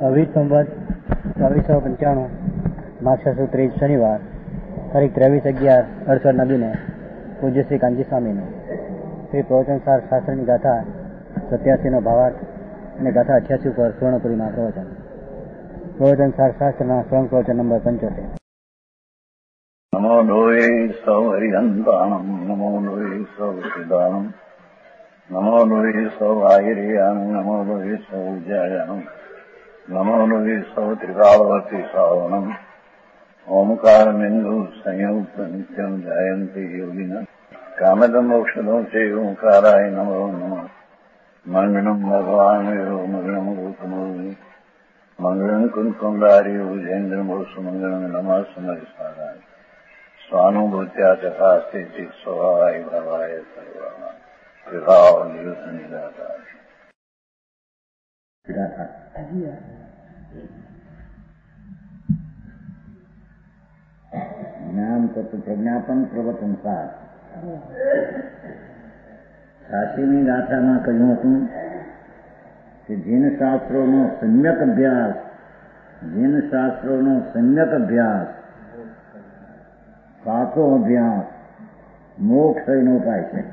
અવિત સંવત 2495 માક્ષ સુદ 30 શનિવાર તારીખ 23/11/68 નદીને પૂજ્ય શ્રી કાંજી સ્વામીનું શ્રી પ્રવચનસાર શાસ્ત્રની ગાથા 87નો ભાવાર્થ અને ગાથા 88 ઉપર સુવર્ણપુરીમાં પ્રવચન. પ્રવચનસાર શાસ્ત્રના સ્વયં પ્રવચન નંબર 75. નમો લોહે સૌ હરિહંતાણમ, નમો લોહે સૌ સિદ્ધાણમ, નમો લોહે સૌ આહિર્યાણમ, નમો લોહે સૌ જયાણમ, નમો લોહે સૌ ત્રિકાળવતી શ્રાવણમ, ઓમકાર બિંદુ સંયુક્ત નિત્યમ જયંતિ યોગિના કામદમ મોક્ષદો છે ઓંકારાય નમો નમઃ. મંગળમ ભગવાન મંગળમ ગોતમોની મંગળમ કુંકુંડારી ઉજેન્દ્ર મોક્ષ મંગળમ નમઃ સમરિસ્વારાય સ્વાનુભૂત્યા તથાસ્તે ચિત સ્વભાવાય ભવાય સર્વમાં વિભાવ નિયુત નિરાકાર. જ્ઞાન તત્વ પ્રજ્ઞાપન પ્રવચન સાર. સાચીની ગાથામાં કહ્યું હતું કે જીન શાસ્ત્રોનો સમ્યક અભ્યાસ સાચો અભ્યાસ મોક્ષ થઈને ઉપાય છે.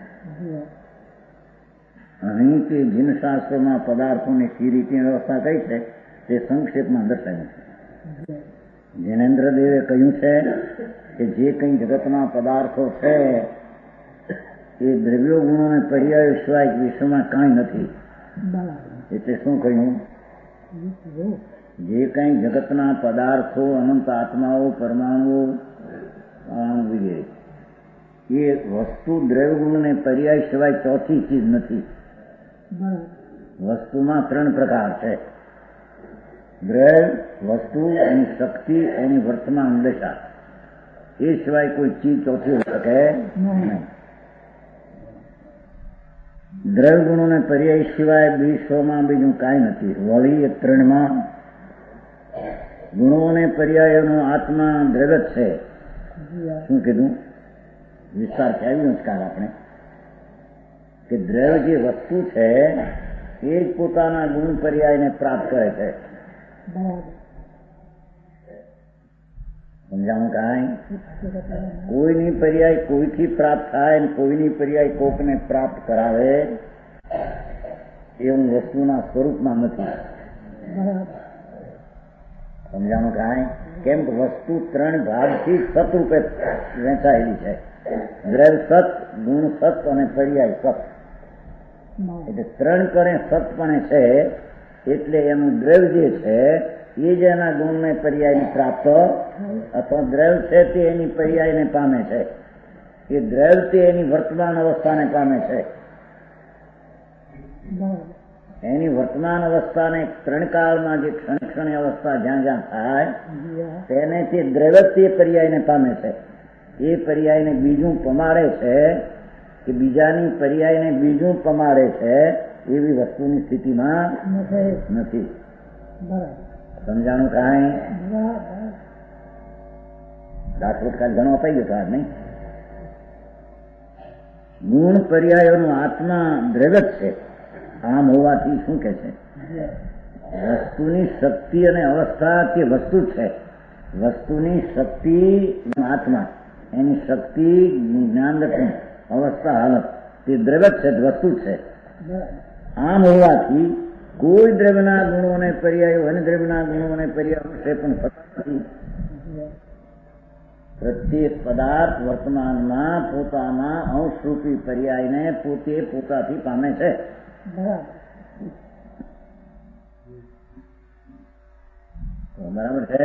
અહીંથી જીન શાસ્ત્રોમાં પદાર્થોની કઈ રીતની વ્યવસ્થા કઈ છે તે સંક્ષેપમાં દર્શાવ્યું છે. જૈનેન્દ્ર દેવે કહ્યું છે કે જે કંઈ જગતના પદાર્થો છે એ દ્રવ્યો ગુણો અને પર્યાયો સિવાય વિશ્વમાં કાંઈ નથી. એટલે શું કહ્યું? જે કંઈ જગતના પદાર્થો, અનંત આત્માઓ, પરમાણુઓ વગેરે એ વસ્તુ દ્રવ્ય ગુણ અને પર્યાય સિવાય ચોથી ચીજ નથી. વસ્તુમાં 3 પ્રકાર છે: દ્રવ્ય, વસ્તુ, એની શક્તિ, એની વર્તમાન દશા. એ સિવાય કોઈ ચીજ ચોથી હોઈ શકે નહીં. દ્રવ્ય ગુણો ને પર્યાય સિવાય વિશ્વમાં બીજું કાંઈ નથી. વળી એ 3માં ગુણો અને પર્યાયોનો આત્મા દ્રવ્ય જ છે. શું કીધું? વિસ્તારથી આવ્યું જ કાલ આપણે કે દ્રવ્ય જે વસ્તુ છે એ જ પોતાના ગુણ પર્યાયને પ્રાપ્ત કરે છે. સમજાણું? કાંઈ કોઈની પર્યાય કોઈથી પ્રાપ્ત થાય અને કોઈની પર્યાય કોકને પ્રાપ્ત કરાવે એવું વસ્તુના સ્વરૂપમાં નથી. સમજાણું? કાંઈ કેમ કે વસ્તુ 3 ભાગથી સતરૂપે વહેંચાયેલી છે. દ્રવ્ય સત, ગુણ સત અને પર્યાય સત. એટલે 3 પણે સતપણે છે. એટલે એનું દ્રવ્ય જે છે એ જ એના ગુણને પર્યાયને પ્રાપ્ત અથવા દ્રવ્ય છે તે એની પર્યાયને પામે છે. એ દ્રવ્ય તે એની વર્તમાન અવસ્થાને પામે છે. એની વર્તમાન અવસ્થાને 3 કાળમાં જે ક્ષણે અવસ્થા જ્યાં જ્યાં થાય તેને તે દ્રવ્ય તે પર્યાયને પામે છે. એ પર્યાયને બીજું પમાડે છે કે બીજાની પર્યાયને બીજું પમાડે છે એવી વસ્તુની સ્થિતિમાં નથી. સમજાણું? કાંઈ દાખલો કાલ ઘણો અપાઈ ગયો કાળ નહીં. ગુણ પર્યાયોનો આત્મા દ્રવ્ય જ છે. આમ હોવાથી શું કે છે? વસ્તુની શક્તિ અને અવસ્થા તે વસ્તુ જ છે. વસ્તુની શક્તિ આત્મા, એની શક્તિ જ્ઞાન અવસ્થા હાલત તે દ્રવ્ય જ છે, વસ્તુ જ છે. આમ હોવાથી કોઈ દ્રવ્યના ગુણો અને પર્યાયો અને દ્રવ્યના ગુણો અને પર્યાયો છે પણ થતા નથી. પ્રત્યેક પદાર્થ વર્તમાનમાં પોતાના અંશરૂપી પર્યાયને પોતે પોતાથી પામે છે. બરાબર છે?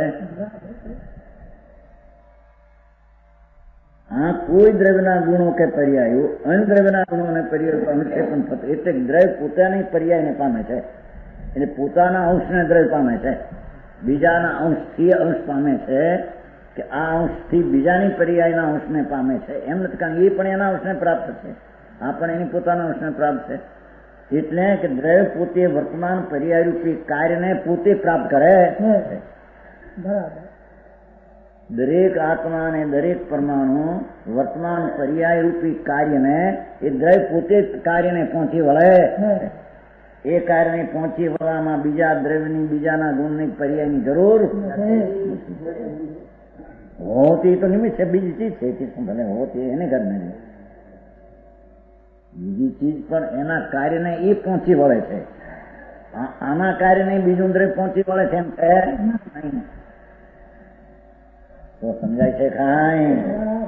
આ કોઈ દ્રવ્યના ગુણો કે પર્યાયો અનદ્રવ્યના ગુણો અને પર્યાયો પામે છે પણ થતો. એટલે દ્રવ્ય પોતાની પર્યાયને પામે છે. એટલે પોતાના અંશને દ્રવ્ય પામે છે. બીજાના અંશથી અંશ પામે છે કે આ અંશથી બીજાની પર્યાયના અંશને પામે છે એમ નથી. કારણ એ પણ એના અંશને પ્રાપ્ત છે, આ પણ એની પોતાના અંશને પ્રાપ્ત છે. એટલે કે દ્રવ્ય પોતે વર્તમાન પર્યાયરૂપી કાર્યને પોતે પ્રાપ્ત કરે છે. બરાબર. દરેક આત્મા અને દરેક પરમાણુ વર્તમાન પર્યાયરૂપી કાર્યને એ દ્રવ્ય પોતે જ કાર્યને પહોંચી વળે. એ કારણે પહોંચી વળવામાં બીજા દ્રવ્યની બીજાના ગુણની પર્યાયની જરૂર હોતી તો નિમિત્ત છે, બીજી ચીજ છે તે ભલે હોતી એને ઘરને બીજી ચીજ પણ એના કાર્યને એ પહોંચી વળે છે. આના કાર્યને બીજું દ્રવ્ય પહોંચી વળે છે એમ છે નહીં. તો સમજાય છે કાંઈ?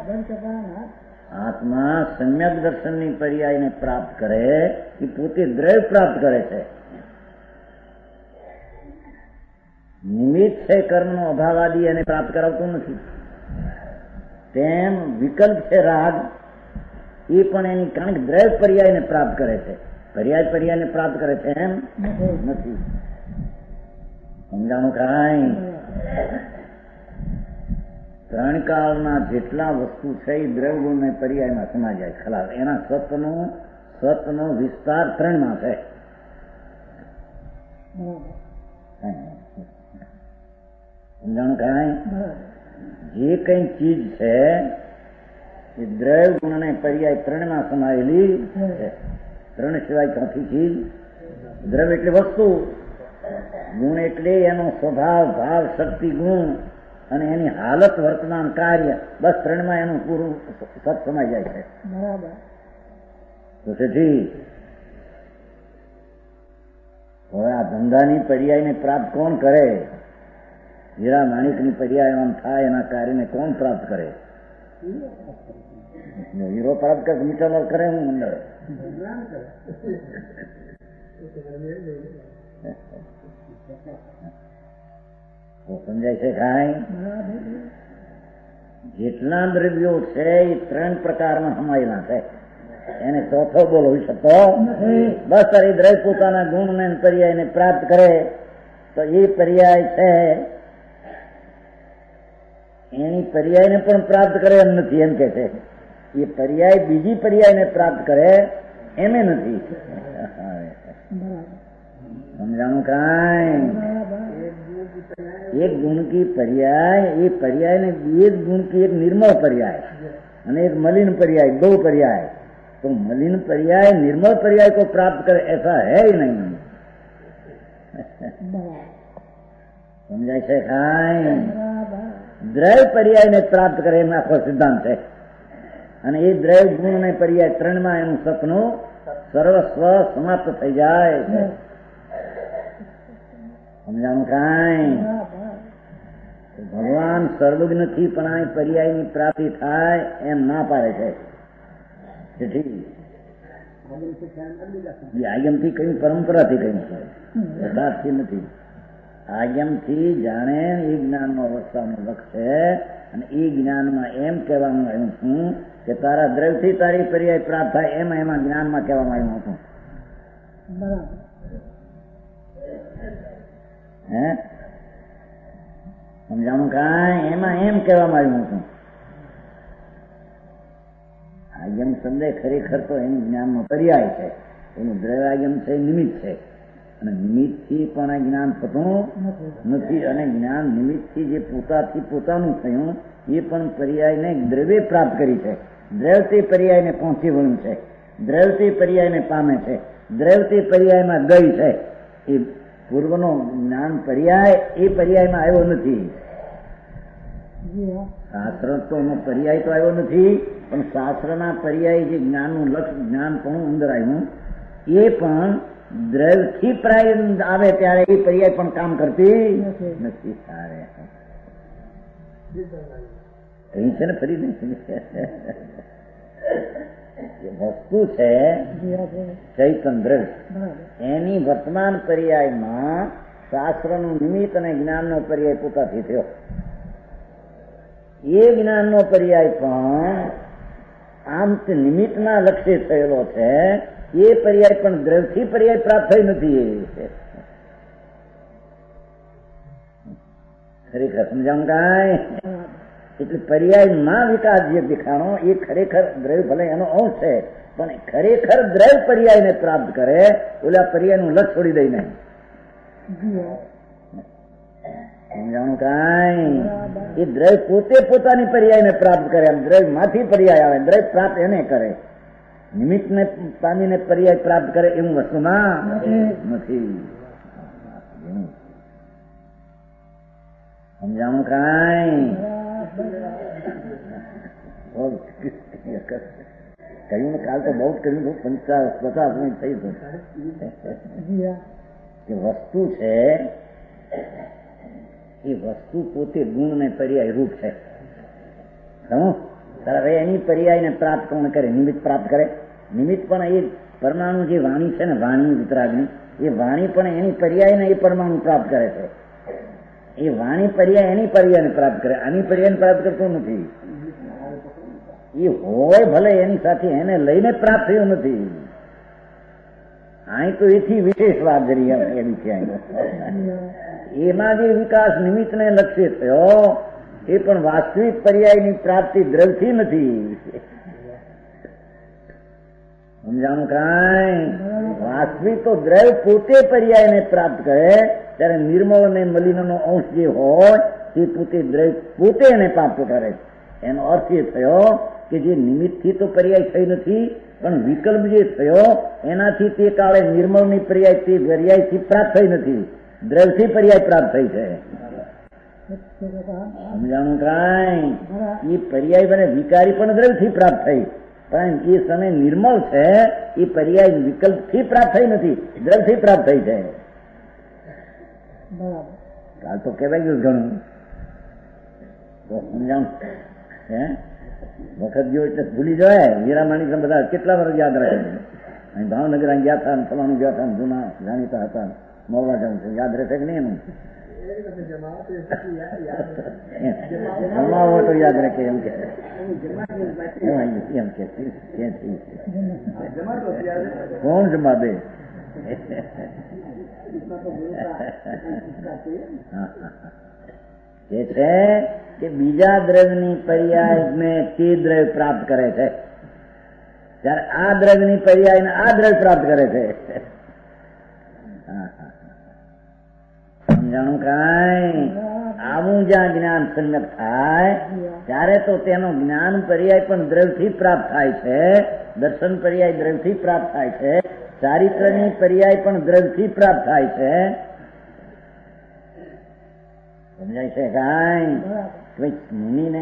આત્મા સમ્યક દર્શનની પર્યાયને પ્રાપ્ત કરે એ પોતે દ્રવ્ય પ્રાપ્ત કરે છે. નિમિત્ત છે કર્મનો અભાવાદી એને પ્રાપ્ત કરાવતું નથી. તેમ વિકલ્પ છે રાગ એ પણ એની કારણ કે દ્રવ્ય પર્યાયને પ્રાપ્ત કરે છે, પર્યાયને પ્રાપ્ત કરે છે એમ નથી. સમજાણું કાંઈ? ત્રણ કાળના જેટલા વસ્તુ છે એ દ્રવ્ય ગુણ ને પર્યાયમાં સમાઈ જાય ખલાસ. એના સતનો વિસ્તાર ત્રણમાં છે. સમજાણું કાંઈ? જે કઈ ચીજ છે એ દ્રવ્ય ગુણ અને પર્યાય ત્રણમાં સમાયેલી છે. ત્રણ સિવાય ચોથી ચીજ દ્રવ્ય એટલે વસ્તુ, ગુણ એટલે એનો સ્વભાવ, ભાવ, શક્તિ, ગુણ અને એની હાલત, વર્તમાન, કાર્ય, બસ ત્રણમાં એનું પૂરું સત સમાઈ જાય છે. બરાબર. તો તેથી હવે આ ધંધાની પર્યાયને પ્રાપ્ત કોણ કરે? હીરા માણિકની પર્યાય આમ થાય એના કાર્યને કોણ પ્રાપ્ત કરે? હીરો પ્રાપ્ત કરે, મીટર કરે હું મંડળ સમજાય છે કાંઈ? જેટલા દ્રવ્યો છે એ ત્રણ પ્રકારમાં સમાયેલા છે. એને ચોથો બોલ હોઈ શકતો બસ. એ દ્રવ્ય પોતાના ગુણ ને પર્યાયને પ્રાપ્ત કરે તો એ પર્યાય છે એની પર્યાયને પણ પ્રાપ્ત કરે એમ નથી, એમ કે છે. એ પર્યાય બીજી પર્યાયને પ્રાપ્ત કરે એમ નથી. સમજાણું કાંઈ? एक गुण की पर्याय, एक पर्याय ने एक गुण की एक निर्मल पर्याय અને एक मलिन पर्याय, दो पर्याय. तो मलिन पर्याय निर्मल पर्याय को प्राप्त करे ऐसा है ही नहीं. समझाय છે કાંઈ? દ્રવ્ય પર્યાય ને પ્રાપ્ત કરે એમ આખો સિદ્ધાંત છે. અને એ દ્રવ્ય ગુણ ને પર્યાય ત્રણમાં એનું સપનું સર્વસ્વ સમાપ્ત થઈ જાય છે. સમજાણું કાંઈ? ભગવાન સર્વજ્ઞથી પણ આ પર્યાયની પ્રાપ્તિ થાય એમ ના પાડે છે. આજ્ઞાથી કઈ પરંપરાથી કઈ યથાર્થથી નથી. આજ્ઞાથી જાણે એ જ્ઞાનનો અવસ્થાનો લક્ષ છે. અને એ જ્ઞાનમાં એમ કહેવાનું આવ્યું છું કે તારા દ્રવ્યથી તારી પર્યાય પ્રાપ્ત થાય એમાં જ્ઞાનમાં કહેવામાં આવ્યું હતું. હે સમજાણું કાંઈ? એમાં એમ કહેવામાં આવ્યું હતું. આજ્ઞમ શબ્દ ખરેખર તો એનું જ્ઞાનનો પર્યાય છે. એનું દ્રવ્ય આજ્ઞમ છે, નિમિત્ત છે. અને નિમિત્તથી પણ આ જ્ઞાન થતું નથી. અને જ્ઞાન નિમિત્તથી જે પોતાનું થયું એ પણ પર્યાયને દ્રવ્ય પ્રાપ્ત કરી છે. દ્રવ્યથી પર્યાયને પહોંચી વળ્યું છે. દ્રવ્યથી પર્યાયને પામે છે. દ્રવ્યથી પર્યાયમાં ગઈ છે. એ પૂર્વનો જ્ઞાન પર્યાય એ પર્યાયમાં આવ્યો નથી. શાસ્ત્ર તો પર્યાય તો આવ્યો નથી, પણ શાસ્ત્રના પર્યાય જે જ્ઞાનનું લક્ષ જ્ઞાન પણ અંદર આવ્યું એ પણ દ્રવ્યથી પ્રાય આવે ત્યારે એ પર્યાય પણ કામ કરતી નથી. સારે કઈ છે ને ફરી વસ્તુ છે ચૈતન દ્રવ્ય, એની વર્તમાન પર્યાયમાં શાસ્ત્રનું નિમિત્ત અને જ્ઞાનનો પર્યાય પોતાથી થયો. એ જ્ઞાનનો પર્યાય પણ આમ નિમિત્તના લક્ષ્ય થયેલો છે. એ પર્યાય પણ દ્રવ્યથી પર્યાય પ્રાપ્ત થઈ નથી. ખરેખર સમજાવું કાંઈ? એટલે પર્યાયમાં વિકાસ જે દેખાણો એ ખરેખર દ્રવ્ય ભલે એનો અંશ છે, પણ ખરેખર દ્રવ્ય પર્યાયને પ્રાપ્ત કરે, ઓલા પર્યાયનું લક્ષ છોડી દઈ નહીં. સમજાણું કાંઈ? એ દ્રવ્ય પોતે પોતાની પર્યાયને પ્રાપ્ત કરે. એમ દ્રવ્ય માંથી પર્યાય આવે, દ્રવ્ય પ્રાપ્ત એને કરે. નિમિત્તને પામીને પર્યાય પ્રાપ્ત કરે એવું વસ્તુમાં નથી. સમજાણું કાંઈ? કહ્યું ને કાલ તો બહુ જ કર્યું, 50 મિનિટ થઈ કે વસ્તુ છે એ વસ્તુ પોતે ગુણ ને પર્યાય રૂપ છે. હવે એની પર્યાયને પ્રાપ્ત કોણ કરે? નિમિત્ત પ્રાપ્ત કરે. નિમિત્ત પણ એ પરમાણુ જે વાણી છે ને, વાણી વિતરાગની, એ વાણી પણ એની પર્યાયને એ પરમાણુ પ્રાપ્ત કરે છે. એ વાણી પર્યાય એની પર્યાયને પ્રાપ્ત કરે, આની પર્યાયને પ્રાપ્ત કરતો નથી. એ હોય ભલે એની સાથે એને લઈને પ્રાપ્ત થયું નથી. અહીં તો એથી વિશેષ વાત કરી એવી છે. એમાં જે વિકાસ નિમિત્તને લક્ષ્ય થયો એ પણ વાસ્તવિક પર્યાયની પ્રાપ્તિ દ્રવ્યથી નથી. સમજાણું કાંઈ? વાસ્તવિક તો દ્રવ્ય પોતે પર્યાયને પ્રાપ્ત કરે, ત્યારે નિર્મળ અને મલિનનો અંશ જે હોય તે પોતે દ્રવ્ય પોતે એને પ્રાપ્ત કરે. એનો અર્થ એ થયો કે જે નિમિત્તથી તો પર્યાય થઈ નથી, પણ વિકલ્પ જે થયો એનાથી તે કાળે નિર્મળની પર્યાયથી પ્રાપ્ત થઈ નથી, દ્રવ્યથી પર્યાય પ્રાપ્ત થઈ છે. સમજાણું કાંઈ? એ પર્યાય બને વિકારી પણ દ્રવ્યથી પ્રાપ્ત થઈ, પણ એ સમય નિર્મળ છે એ પર્યાય વિકલ્પથી પ્રાપ્ત થઈ નથી, દ્રવ્યથી પ્રાપ્ત થઈ છે. કાલ તો કહેવાય ગયું ઘણું. સમજાણું? હે વખત ગયો એટલે ભૂલી જાય. વીરામાણી બધા કેટલા વર્ષ યાદ રાખે છે. અહીં ભાવનગર ગયા હતા, ફલાણું ગયા હતા, જૂના જાણીતા હતા, મોવા જવું છે, યાદ રહેશે કે નહીં? એનું જમાવો તો યાદ રાખે એમ કે કોણ જમા દે? એ છે કે બીજા દ્રવ્યની પર્યાયને તે દ્રવ્ય પ્રાપ્ત કરે છે, ત્યારે આ દ્રવ્યની પર્યાયને આ દ્રવ્ય પ્રાપ્ત કરે છે. સમજાણું કાંઈ? આવું જ્યાં જ્ઞાન સમ્યક થાય ત્યારે તો તેનો જ્ઞાન પર્યાય પણ દ્રવ્યથી પ્રાપ્ત થાય છે, દર્શન પર્યાય દ્રવ્યથી પ્રાપ્ત થાય છે, ચારિત્રની પર્યાય પણ દ્રવ્યથી પ્રાપ્ત થાય છે. સમજાય છે કાંઈ? મુનિને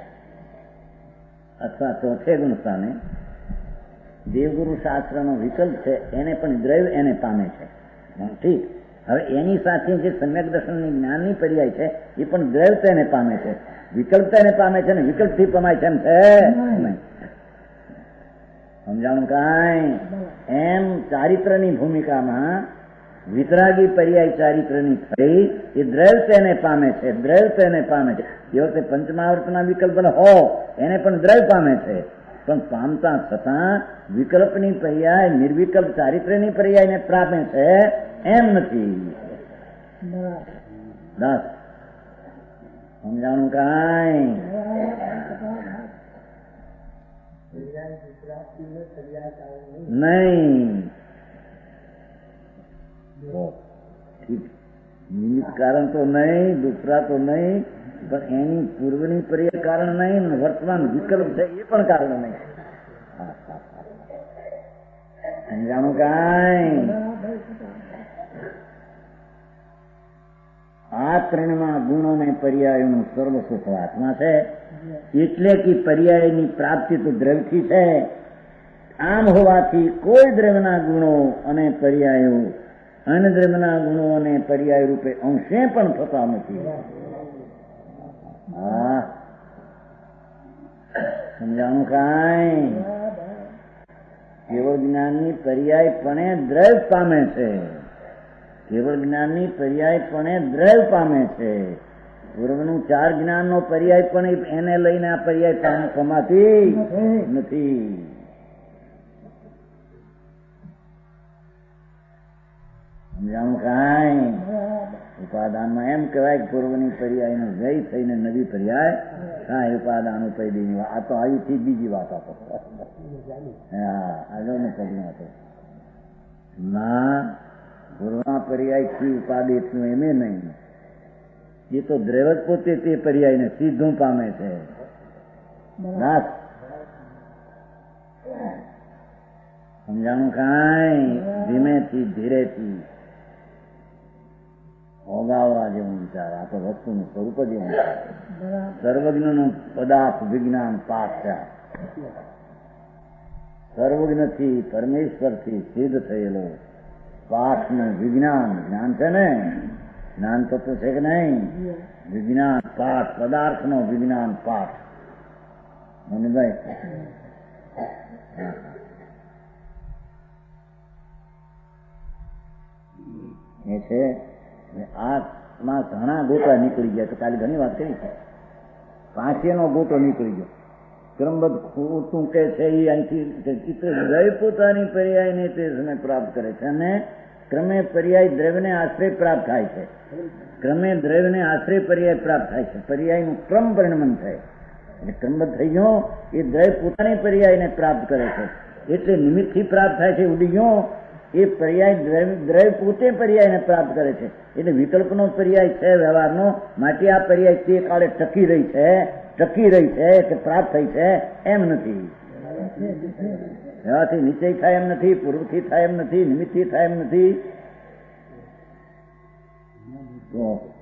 અથવા ચોથે ગુણસ્થાને દેવગુરુ શાસ્ત્રનો વિકલ્પ છે એને પણ દ્રવ્ય એને પામે છે. ઠીક. હવે એની સાથે જે સમ્યક દર્શનની જ્ઞાનની પર્યાય છે એ પણ દ્રવ્ય એને પામે છે, વિકલ્પ એને પામે છે ને વિકલ્પથી પમાય છે એમ છે નહીં. સમજાણું કાંઈ? એમ ચારિત્રની ભૂમિકામાં વિતરાગી પર્યાય ચારિત્રની થઈ એ દ્રવ્ય એને પામે છે, દ્રવ્ય એને પામે છે. એ વખતે પંચમાવર્તના વિકલ્પ હો એને પણ દ્રવ્ય પામે છે, પણ પામતા છતાં વિકલ્પની પર્યાય નિર્વિકલ્પ ચારિત્રની પર્યાયને પામે છે એમ નથી. દાસ સમજાણું કાંઈ? નહીં. નિમિત્ત કારણ તો નહીં, દુસરા તો નહીં, પણ એની પૂર્વની પર્યાય કારણ નહીં, વર્તમાન વિકલ્પ છે એ પણ કારણ નહીં. સમજાણું કાંઈ? આ ત્રણમાં ગુણો ને પર્યાયોનું સર્વસ્વ આત્મા છે, એટલે કે પર્યાયની પ્રાપ્તિ તો દ્રવ્યથી છે. આમ હોવાથી કોઈ દ્રવ્યના ગુણો અને પર્યાયો અન્ય દ્રવ્યના ગુણો અને પર્યાય રૂપે અંશે પણ થતા નથી. સમજાણું કાંઈ? કેવળ જ્ઞાનની પર્યાય પણ દ્રવ્ય પામે છે, કેવળ જ્ઞાનની પર્યાય પણ દ્રવ્ય પામે છે. પૂર્વનું 4 જ્ઞાનનો પર્યાય પણ એને લઈને આ પર્યાય પમાતી નથી. સમજાણું કાંઈ? ઉપાદાનમાં એમ કહેવાય કે પૂર્વની પર્યાયનો જય થઈને નવી પર્યાય કાંઈ ઉપાદાન ઉપૈદીની વાત. આ તો અહીંથી બીજી વાત આપો. હા, આગળનું પગલું હતો ના પૂર્વના પર્યાયથી ઉપાદેશનું એમે નહીં. એ તો દ્રવ્ય પોતે તે પર્યાયને સીધું પામે છે. સમજાણું કાંઈ ધીમેથી ધીરેથી ઓગાવવા જેવું વિચાર. આ તો વસ્તુનું સ્વરૂપ જ એવું છે. સર્વજ્ઞનું પદાર્થ વિજ્ઞાન પાઠ છે. સર્વજ્ઞથી પરમેશ્વરથી સિદ્ધ થયેલો પાઠનું વિજ્ઞાન જ્ઞાન છે ને, જ્ઞાન તત્વ છે કે નહીં? વિજ્ઞાન પાઠ, પદાર્થનો વિજ્ઞાન પાઠ. મનભાઈ એ છે. આમાં ઘણા ગોટા નીકળી ગયા. તો કાલે ઘણી વાત કરી છે. પાંચેનો ગોટો નીકળી ગયો. ક્રમબદ્ધ ખોટું કે છે એ અહીંથી દ્રવ્ય પોતાની પર્યાયને તે સમય પ્રાપ્ત કરે છે અને ક્રમે પર્યાય દ્રવ્યને આશ્રય પ્રાપ્ત થાય છે. ક્રમે દ્રવ્યને આશ્રય પર્યાય પ્રાપ્ત થાય છે. પર્યાયનું ક્રમ પરિણમન થાય એટલે ક્રમબદ્ધ થઈ ગયો. એ દ્રવ્ય પોતાની પર્યાયને પ્રાપ્ત કરે છે એટલે નિમિત્તથી પ્રાપ્ત થાય છે. ઉડી ગયો એ પર્યાય દ્રવ્ય પોતે પર્યાયને પ્રાપ્ત કરે છે એટલે વિકલ્પનો પર્યાય છે વ્યવહારનો. માટે આ પર્યાય તે કાળે ટકી રહી છે કે પ્રાપ્ત થઈ છે એમ નથી. વ્યવહારથી નિશ્ચય થાય એમ નથી, પૂર્વથી થાય એમ નથી, નિમિત્તથી થાય એમ નથી. તો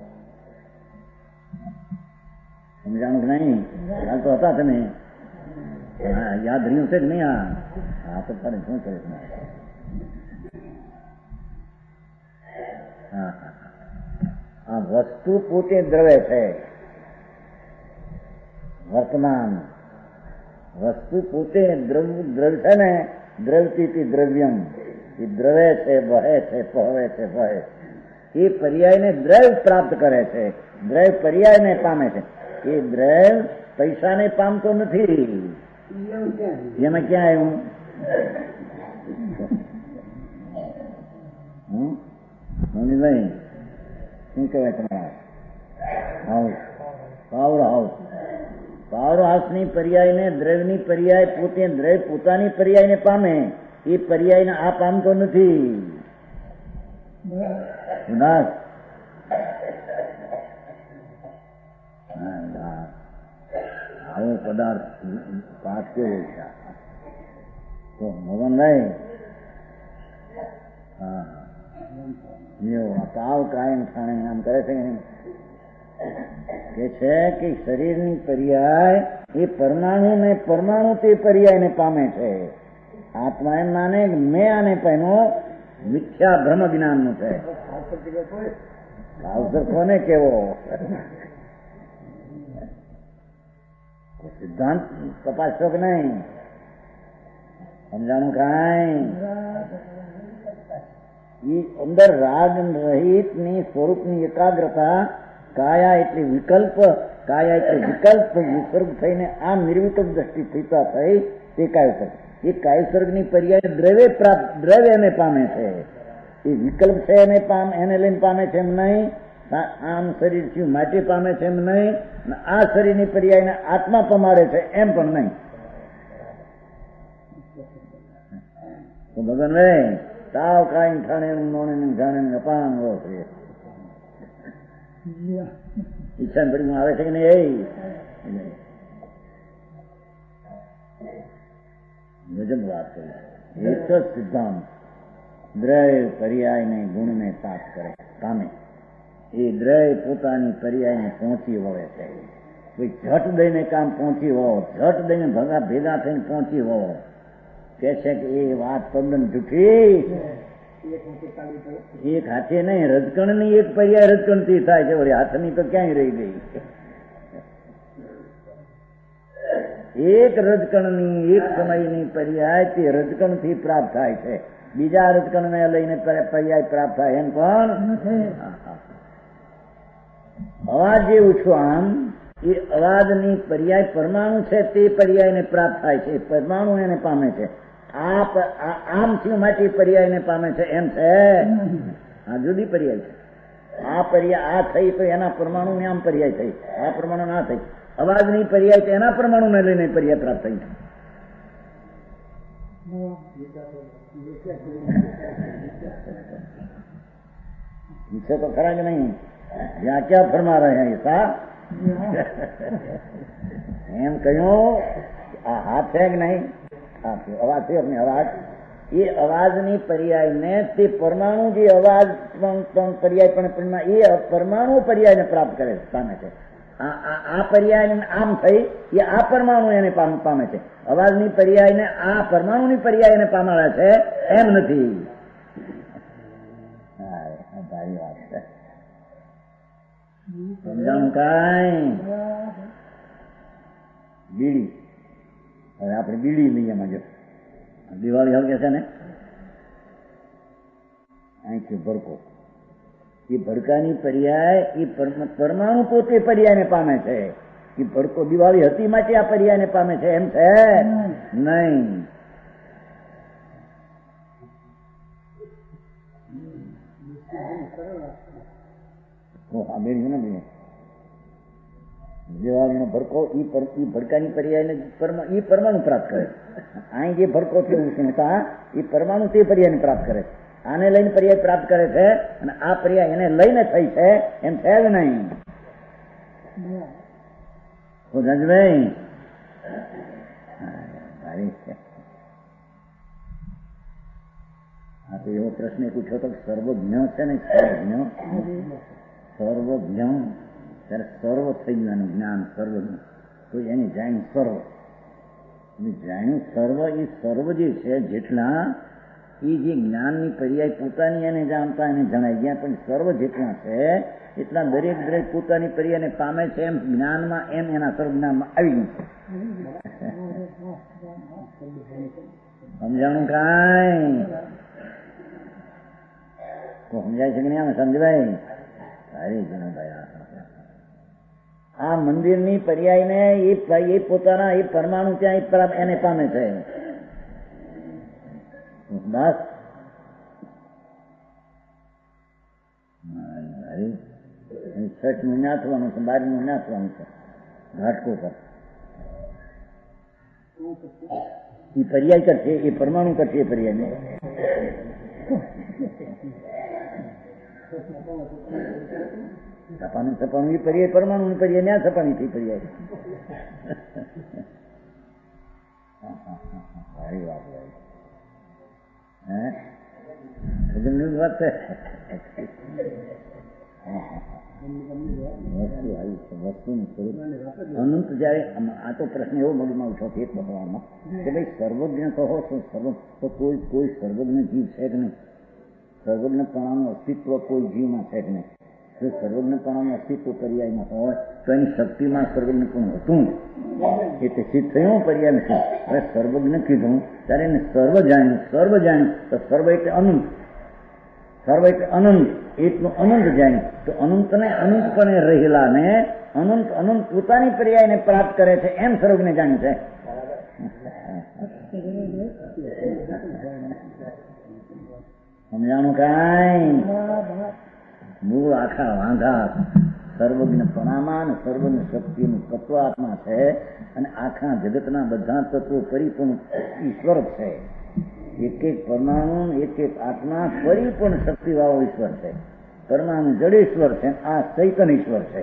સમજાણું કે નહીં? હાલ તો હતા તમે યાદ રહ્યું છે કે નહીં? હા તો તારે શું કરે છે? આ વસ્તુ પોતે દ્રવ્ય છે. વર્તમાન વસ્તુ પોતે દ્રવ્ય છે ને, દ્રવતી દ્રવ્યમ. એ દ્રવે છે, વહે છે, પહવે છે, વહે. એ પર્યાયને દ્રવ્ય પ્રાપ્ત કરે છે. દ્રવ્ય પર્યાયને પામે છે. એ દ્રવ્ય પૈસાને પામતો નથી. એમાં ક્યાં આવ્યું? મમ્મીભાઈ શું કહેવાય તમારા? પાવર હાઉસની પર્યાયને દ્રવ્યની પર્યાય પોતે દ્રવ્ય પોતાની પર્યાયને પામે. એ પર્યાયને આ પામતો નથી. આવો પદાર્થ પાઠ કેવો છે તો મોહનભાઈ? હા તાવ કાયમ ખાણે આમ કરે છે કે છે કે શરીરની પર્યાય એ પરમાણુ તે પર્યાયને પામે છે. આત્મા એમ માને મેં આને પહેનો મિથ્યા ભ્રમ જ્ઞાન નું છે. અવસર કોને કેવો? સિદ્ધાંત તપાસશો કે નહીં? સમજાણું કાંઈ? અંદર રાગ રહિત ની સ્વરૂપની એકાગ્રતા કાયા એટલે વિકલ્પ વિસર્ગ થઈને આ નિર્વિકલ્પ દ્રષ્ટિ થતા થઈ તે કાયસર્ગ. એ કાયસર્ગની પર્યાય દ્રવ્ય એને પામે છે. એ વિકલ્પ છે એને લઈને પામે છે એમ નહીં. આમ શરીર થયું માટે પામે છે એમ નહીં. આ શરીરની પર્યાયને આત્મા પમાડે છે એમ પણ નહીં. તો ભગવાન તાવ કાંઈ ઠાણે નોણે જાણે અપાંગ છે. ઈચ્છા પડી આવે છે કે નહીં? ગજબ વાત કરી. એક જ સિદ્ધાંત દ્રવ્ય પર્યાયને ગુણને પ્રાપ્ત કરે પામે. એ દ્રવ્ય પોતાની પર્યાયને પહોંચી વળે છે. કોઈ ઝટ દઈને કામ પહોંચી વળો, ઝટ દઈને ભેગા થઈને પહોંચી વળો કે છે કે એ વાત તદ્દન જૂઠી. એક હાથે નહીં, રજકણ ની એક પર્યાય રજકણ થી થાય છે. વળી હાથની તો ક્યાંય રહી ગઈ. એક રજકણની એક સમયની પર્યાય તે રજકણ થી પ્રાપ્ત થાય છે. બીજા રજકણ ને લઈને પર્યાય પ્રાપ્ત થાય એમ પણ અવાજ જેવું છું આમ એ અવાજની પર્યાય પરમાણુ છે તે પર્યાયને પ્રાપ્ત થાય છે. પરમાણુ એને પામે છે. આમ થયું માટે પર્યાયને પામે છે એમ છે. આ જુદી પર્યાય છે. આ પર્યાય આ થઈ તો એના પરમાણુ ને આમ પર્યાય થઈ, આ પરમાણુ ના થઈ. અવાજની પર્યાય તો એના પરમાણુ ને લઈને પર્યાય પ્રાપ્ત થઈ. पीछे तो खरा कि नहीं, यहाँ क्या फरमा रहे हैं ये साहब? એમ કહ્યું આ હાથ છે કે નહીં? અવાજ છે, अपनी અવાજ એ અવાજની પર્યાયને તે પરમાણુ જે અવાજ પર્યાય પણ એ પરમાણુ પર્યાયને પ્રાપ્ત કરે પામે છે. આ પર્યાય આમ થઈ એ આ પરમાણુ એને પામે છે. અવાજની પર્યાયને આ પરમાણુની પર્યાય એને પામાડે છે એમ નથી. ભારી વાત છે. સમજાણું કાંઈ? બીડી, હવે આપણે બીડી લઈએ માજો. દિવાળી હવે છે ને અહીંથી ભડકો, એ ભડકાની પર્યાય એ પરમાણુ પોતે પર્યાયને પામે છે. એ ભડકો દિવાળી હતી માટે આ પર્યાયને પામે છે એમ છે નહીં. દિવાળીનો ભડકો એ ભડકાની પર્યાયને એ પરમાણુ પ્રાપ્ત કરે. અહીં જે ભડકો થયું છે એ પરમાણુ તે પર્યાયને પ્રાપ્ત કરે છે. આને લઈને પર્યાય પ્રાપ્ત કરે છે અને આ પર્યાય એને લઈને થઈ છે એમ છે જ નહીં. જજભાઈ હા તો એવો પ્રશ્ન પૂછ્યો તો સર્વજ્ઞ છે ને સર્વજ્ઞ ત્યારે સર્વ થઈ ગયું એનું જ્ઞાન સર્વજ્ઞ તો એને જાણ્યું સર્વ. જાણ્યું સર્વ એ સર્વ જે છે જેટલા એ જે જ્ઞાનની પર્યાય પોતાની એને જાણતા એને જણાઈ ગયા, પણ સર્વ જેટલા છે એટલા દરેક પોતાની પર્યાયને પામે છે એમ જ્ઞાનમાં એમ એના સર્વ જ્ઞાનમાં આવી ગયું છે. સમજાણું કાંઈ? સમજાય છે કે નહીં? આમ સમજવાય? સારી જણાભાઈ આ મંદિરની પર્યાયને એ પોતાના એ પરમાણુ ત્યાં એને પામે છે. બસ છઠનું નાથવાનું છે, 12નું નાથવાનું છે ઘાટકો પર. એ પર્યાય કરશે, એ પરમાણુ કરશે. એ પર્યાય છપાનું એ પર્યાય પરમાણુ ની પર્યાય ન્યા છપાની થઈ પર્યાય. સારી વાત વાત છે. વસ્તુનું સ્વરૂપ અનંત. જયારે આ તો પ્રશ્ન એવો મગજમાં ઉઠો છે ભગવાનમાં કે ભાઈ સર્વજ્ઞ કહો તો કોઈ સર્વજ્ઞ જીવ છે કે નહીં? સર્વજ્ઞપણાનું અસ્તિત્વ કોઈ જીવમાં છે કે નહીં? જો સર્વજ્ઞપણાનું અસ્તિત્વ પર્યાયમાં હોય તો એની શક્તિમાં સર્વજ્ઞપણું હતું એટલે સિદ્ધ થયું પર્યાય નથી. હવે સર્વજ્ઞ કીધું ત્યારે એને સર્વ જાણ્યું તો સર્વ એટલે અનંત, સર્વ એટલે અનંત, એટલું અનંત જાણ્યું તો અનંતને અનંતપણે રહેલા ને અનંત પોતાની પર્યાયને પ્રાપ્ત કરે છે એમ સર્વજ્ઞ જાણ્યું છે. સમજાણું કાંઈ? મૂળ આખા વાંધા સર્વજ્ઞપણામાં અને સર્વજ્ઞ શક્તિનું તત્વ આત્મા છે અને આખા જગતના બધા તત્વો પરિપૂર્ણ ઈશ્વર છે. એક પરમાણુ એક આત્મા પરિપૂર્ણ શક્તિવાળો ઈશ્વર છે. પરમાણુ જડેશ્વર છે, આ ચૈતન્ય ઈશ્વર છે.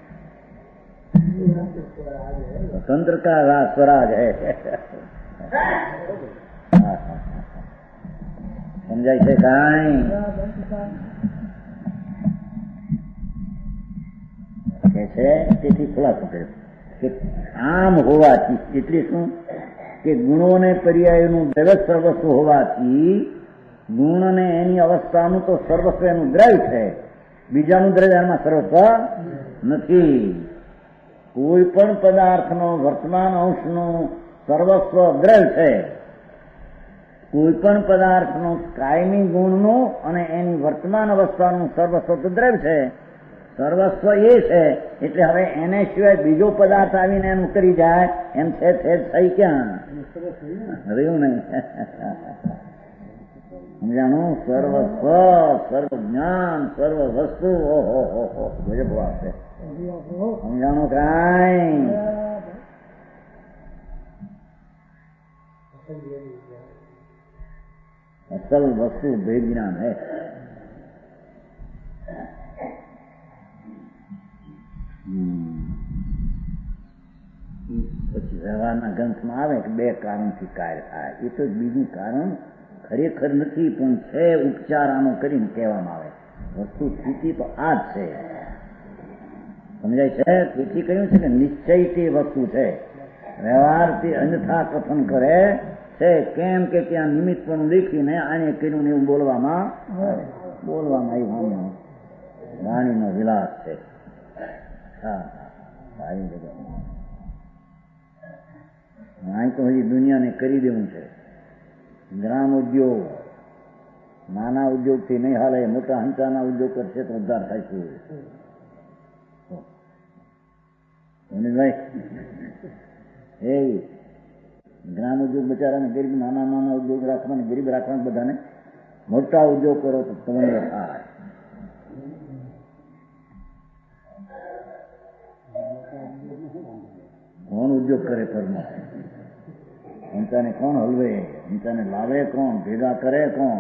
તંત્ર કા સ્વરાજ હૈ. સમજાય છે કાંઈ? તેથી ખુલાસો કર્યો કે આમ હોવાથી એટલે શું કે ગુણોને પર્યાયનું જગત સર્વસ્વ હોવાથી ગુણને એની અવસ્થાનું તો સર્વસ્વ એનું દ્રવ્ય છે, બીજાનું દ્રવ્ય એમાં સર્વસ્વ નથી. કોઈ પણ પદાર્થનો વર્તમાન અંશનું સર્વસ્વ દ્રવ્ય છે. કોઈ પણ પદાર્થનું કાયમી ગુણનું અને એની વર્તમાન અવસ્થાનું સર્વસ્વ તો દ્રવ્ય છે. સર્વસ્વ એ છે એટલે હવે એને સિવાય બીજો પદાર્થ આવીને એનું કરી જાય એમ છે થઈ ક્યાં રહ્યું નહીં. સમજાણું? સર્વસ્વ, સર્વ જ્ઞાન, સર્વ વસ્તુ. ઓહો ગજબ વાત છે. સમજાણું કાંઈ? અસલ વસ્તુ ભેદ જ્ઞાન હૈ. પછી વ્યવહારના ગ્રંથમાં આવે કે બે કારણથી કાર્ય થાય. એ તો બીજું કારણ ખરેખર નથી, પણ છે ઉપચાર આનો કરીને કહેવામાં આવે. વસ્તુ સ્થિતિ તો આ જ છે, સમજાય છે? તેથી કહ્યું છે કે નિશ્ચય તે વસ્તુ છે, વ્યવહારથી અન્યથા કથન કરે છે. કેમ કે ત્યાં નિમિત્ત પણ દેખીને આને કર્યું ને એવું બોલવામાં આવ્યું. વાણીનો વિલાસ છે. અહીં તો હજી દુનિયાને કરી દેવું છે. ગ્રામ ઉદ્યોગ, નાના ઉદ્યોગથી નહીં હાલે, મોટા હંચાના ઉદ્યોગ કરશે તો ઉદ્ધાર થાય છે. એ ગ્રામ ઉદ્યોગ બચારાને ગરીબ, નાના નાના ઉદ્યોગ રાખવાને, ગરીબ રાખવાને, બધાને મોટા ઉદ્યોગ કરો તો તમને થાય. કોણ ઉદ્યોગ કરે પરમાં? હંચાને કોણ હલવે? હંચાને લાવે કોણ? ભેગા કરે કોણ?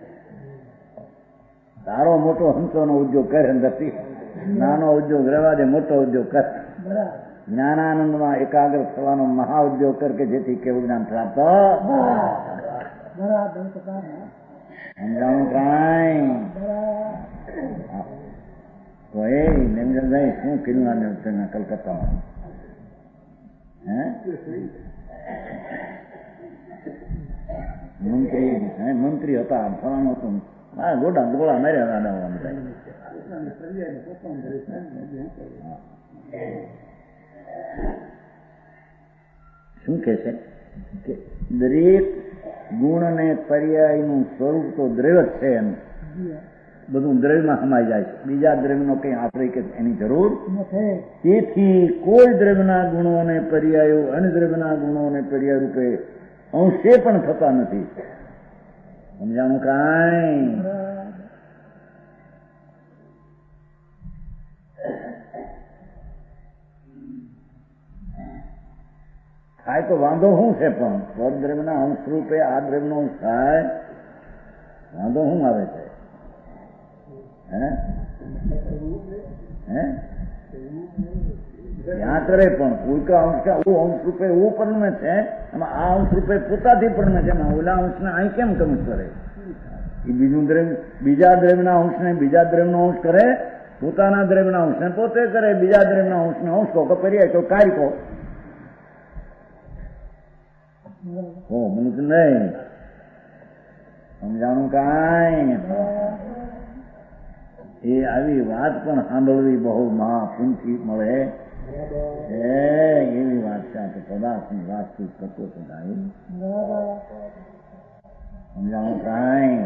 તારો મોટો હંસોનો ઉદ્યોગ કરે નથી, નાનો ઉદ્યોગ રહેવા દે, મોટો ઉદ્યોગ કર. જ્ઞાનાનંદમાં એકાગ્ર થવાનો મહા ઉદ્યોગ કર કે જેથી કેવું જ્ઞાન પ્રાપ્ત. સમજાણું કાંઈ? તો એ નિરંજનભાઈ શું કર્યું કલકત્તામાં? મંત્રી હતા, ફલાણું હતું, ગોળા માર્યા. શું કે છે કે દરેક ગુણ અને પર્યાયનું સ્વરૂપ તો દ્રવ્ય જ છે. એમ બધું દ્રવ્યમાં સમાઈ જાય છે, બીજા દ્રવ્યનો કઈ આશ્રય કે એની જરૂર નથી. તેથી કોઈ દ્રવ્યના ગુણો અને પર્યાયો અન્ય દ્રવ્યના ગુણો અને પર્યાય રૂપે અંશે પણ થતા નથી. સમજાણું કાંઈ? થાય તો વાંધો શું છે? પણ સ્વદ્રવ્યના અંશ રૂપે આ દ્રવ્યનો અંશ થાય, વાંધો શું આવે છે? ત્યાં કરે પણ કોઈ કા અંશ અંશ રૂપે એવું પણ છે, એમાં આ અંશ રૂપે પોતાથી પણ છે. ઓલા અંશને અહીં કેમ કમ કરે? એ બીજું દ્રવ્ય, બીજા દ્રવ્યના અંશને બીજા દ્રવ્યનો અંશ કરે, પોતાના દ્રવ્યના અંશને પોતે કરે, બીજા દ્રવ્યના અંશને અંશ કહો, પર્યાય તો કાર્ય કહો. નહીં સમજાણું કાંઈ? એ આવી વાત પણ સાંભળવી બહુ મહાપુણ્યથી મળે એવી વાત છે. કે પદાર્થની વાસ્તુ તત્વો સમજાયું? સમજાણું કાંઈ?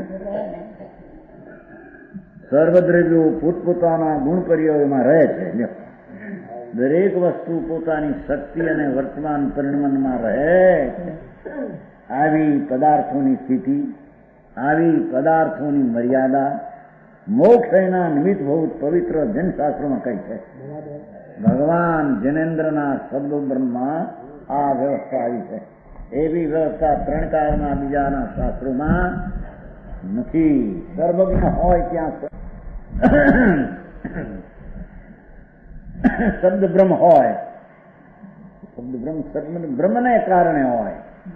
સર્વદ્રવ્યો પોતપોતાના ગુણ પર્યાયોમાં રહે છે. દરેક વસ્તુ પોતાની શક્તિ અને વર્તમાન પરિણમનમાં રહે. આવી પદાર્થોની સ્થિતિ, આવી પદાર્થોની મર્યાદા મોક્ષ એના નિમિત્તભૂત પવિત્ર જનશાસ્ત્રોમાં કઈ છે. ભગવાન જનેન્દ્રના શબ્દો બ્રહ્મમાં આ વ્યવસ્થા આવી છે. એવી વ્યવસ્થા ત્રણ કાળના બીજાના શાસ્ત્રોમાં નથી. સર્વજ્ઞ હોય ત્યાં શબ્દ બ્રહ્મ હોય, શબ્દ બ્રહ્મને કારણે હોય.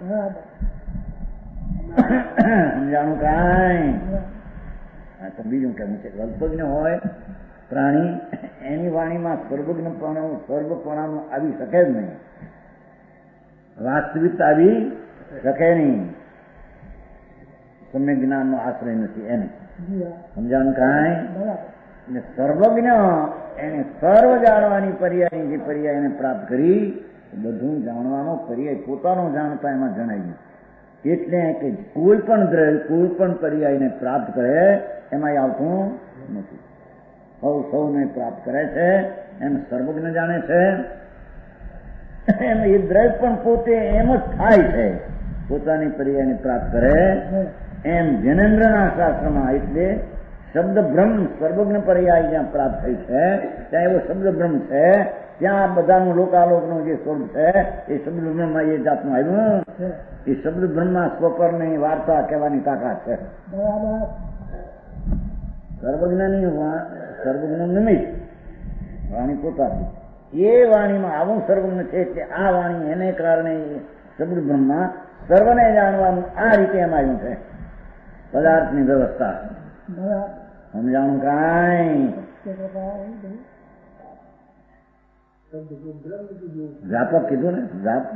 સમજાણું કાંઈ? તો બીજું કેમ છે? અલ્પજ્ઞ હોય પ્રાણી, એની વાણીમાં સર્વપણાનું આવી શકે જ નહીં, વાસ્તવિકતા આવી શકે નહીં. સમ્યક જ્ઞાનનો આશ્રય નથી એને. સમજાણું કાંઈ? સર્વજ્ઞ એને સર્વ જાણવાની પર્યાયની જે પર્યાય એને પ્રાપ્ત કરી, બધું જાણવાનો પર્યાય પોતાનો જાણતા એમાં જણાય. એટલે કે કોઈ પણ દ્રવ્ય કોઈ પણ પર્યાયને પ્રાપ્ત કરે એમાં આવતું નથી. સૌને પ્રાપ્ત કરે છે એમ સર્વજ્ઞ જાણે છે. એમ એ દ્રવ્ય પણ પોતે એમ જ થાય છે, પોતાની પર્યાયને પ્રાપ્ત કરે એમ જનેન્દ્રના શાસ્ત્રમાં. એટલે શબ્દ બ્રહ્મ સર્વજ્ઞ પર્યાય જ્યાં પ્રાપ્ત થઈ છે ત્યાં એવો શબ્દ બ્રહ્મ છે. ત્યાં બધાનું લોકાલોકનું જે સ્વરૂપ છે એ શબ્દ બ્રહ્મમાં એ જાતનું આવ્યું. એ શબ્દ બ્રહ્મમાં સ્વપરની વાર્તા કહેવાની તાકાત છે. સર્વજ્ઞ નિમિત્ત વાણી પોતાથી, એ વાણીમાં આવું સર્વજ્ઞ છે કે આ વાણી એને કારણે શબ્દ બ્રહ્મમાં સર્વને જાણવાનું આ રીતે એમ આવ્યું છે પદાર્થની વ્યવસ્થા. સમજાણું કાંઈ? व्यापक कीधु ने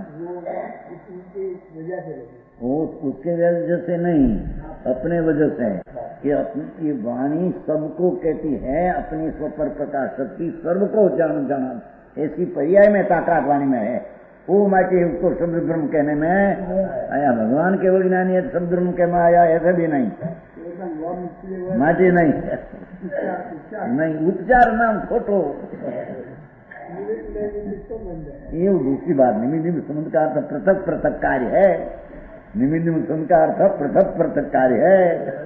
वो उसके वजह से नहीं, अपने वजह से कि अपनी ये वाणी सबको कहती है, अपनी स्व पर प्रकाश शक्ति सर्व को जाना ऐसी पर्याय में ताकत वाणी में है. वो माटी उसको शब्द ब्रह्म कहने में आया. भगवान केवल ज्ञानी है शब्द ब्रह्म के में आया ऐसा भी नहीं. माटी नहीं नहीं उपचार नाम खोटो ये दूसरी बात. निमित्त संबंध का अर्थ पृथक पृथक कार्य है. निमित्त संबंध का अर्थ पृथक पृथक कार्य है.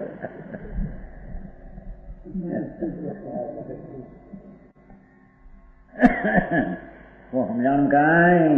वो हम जान काई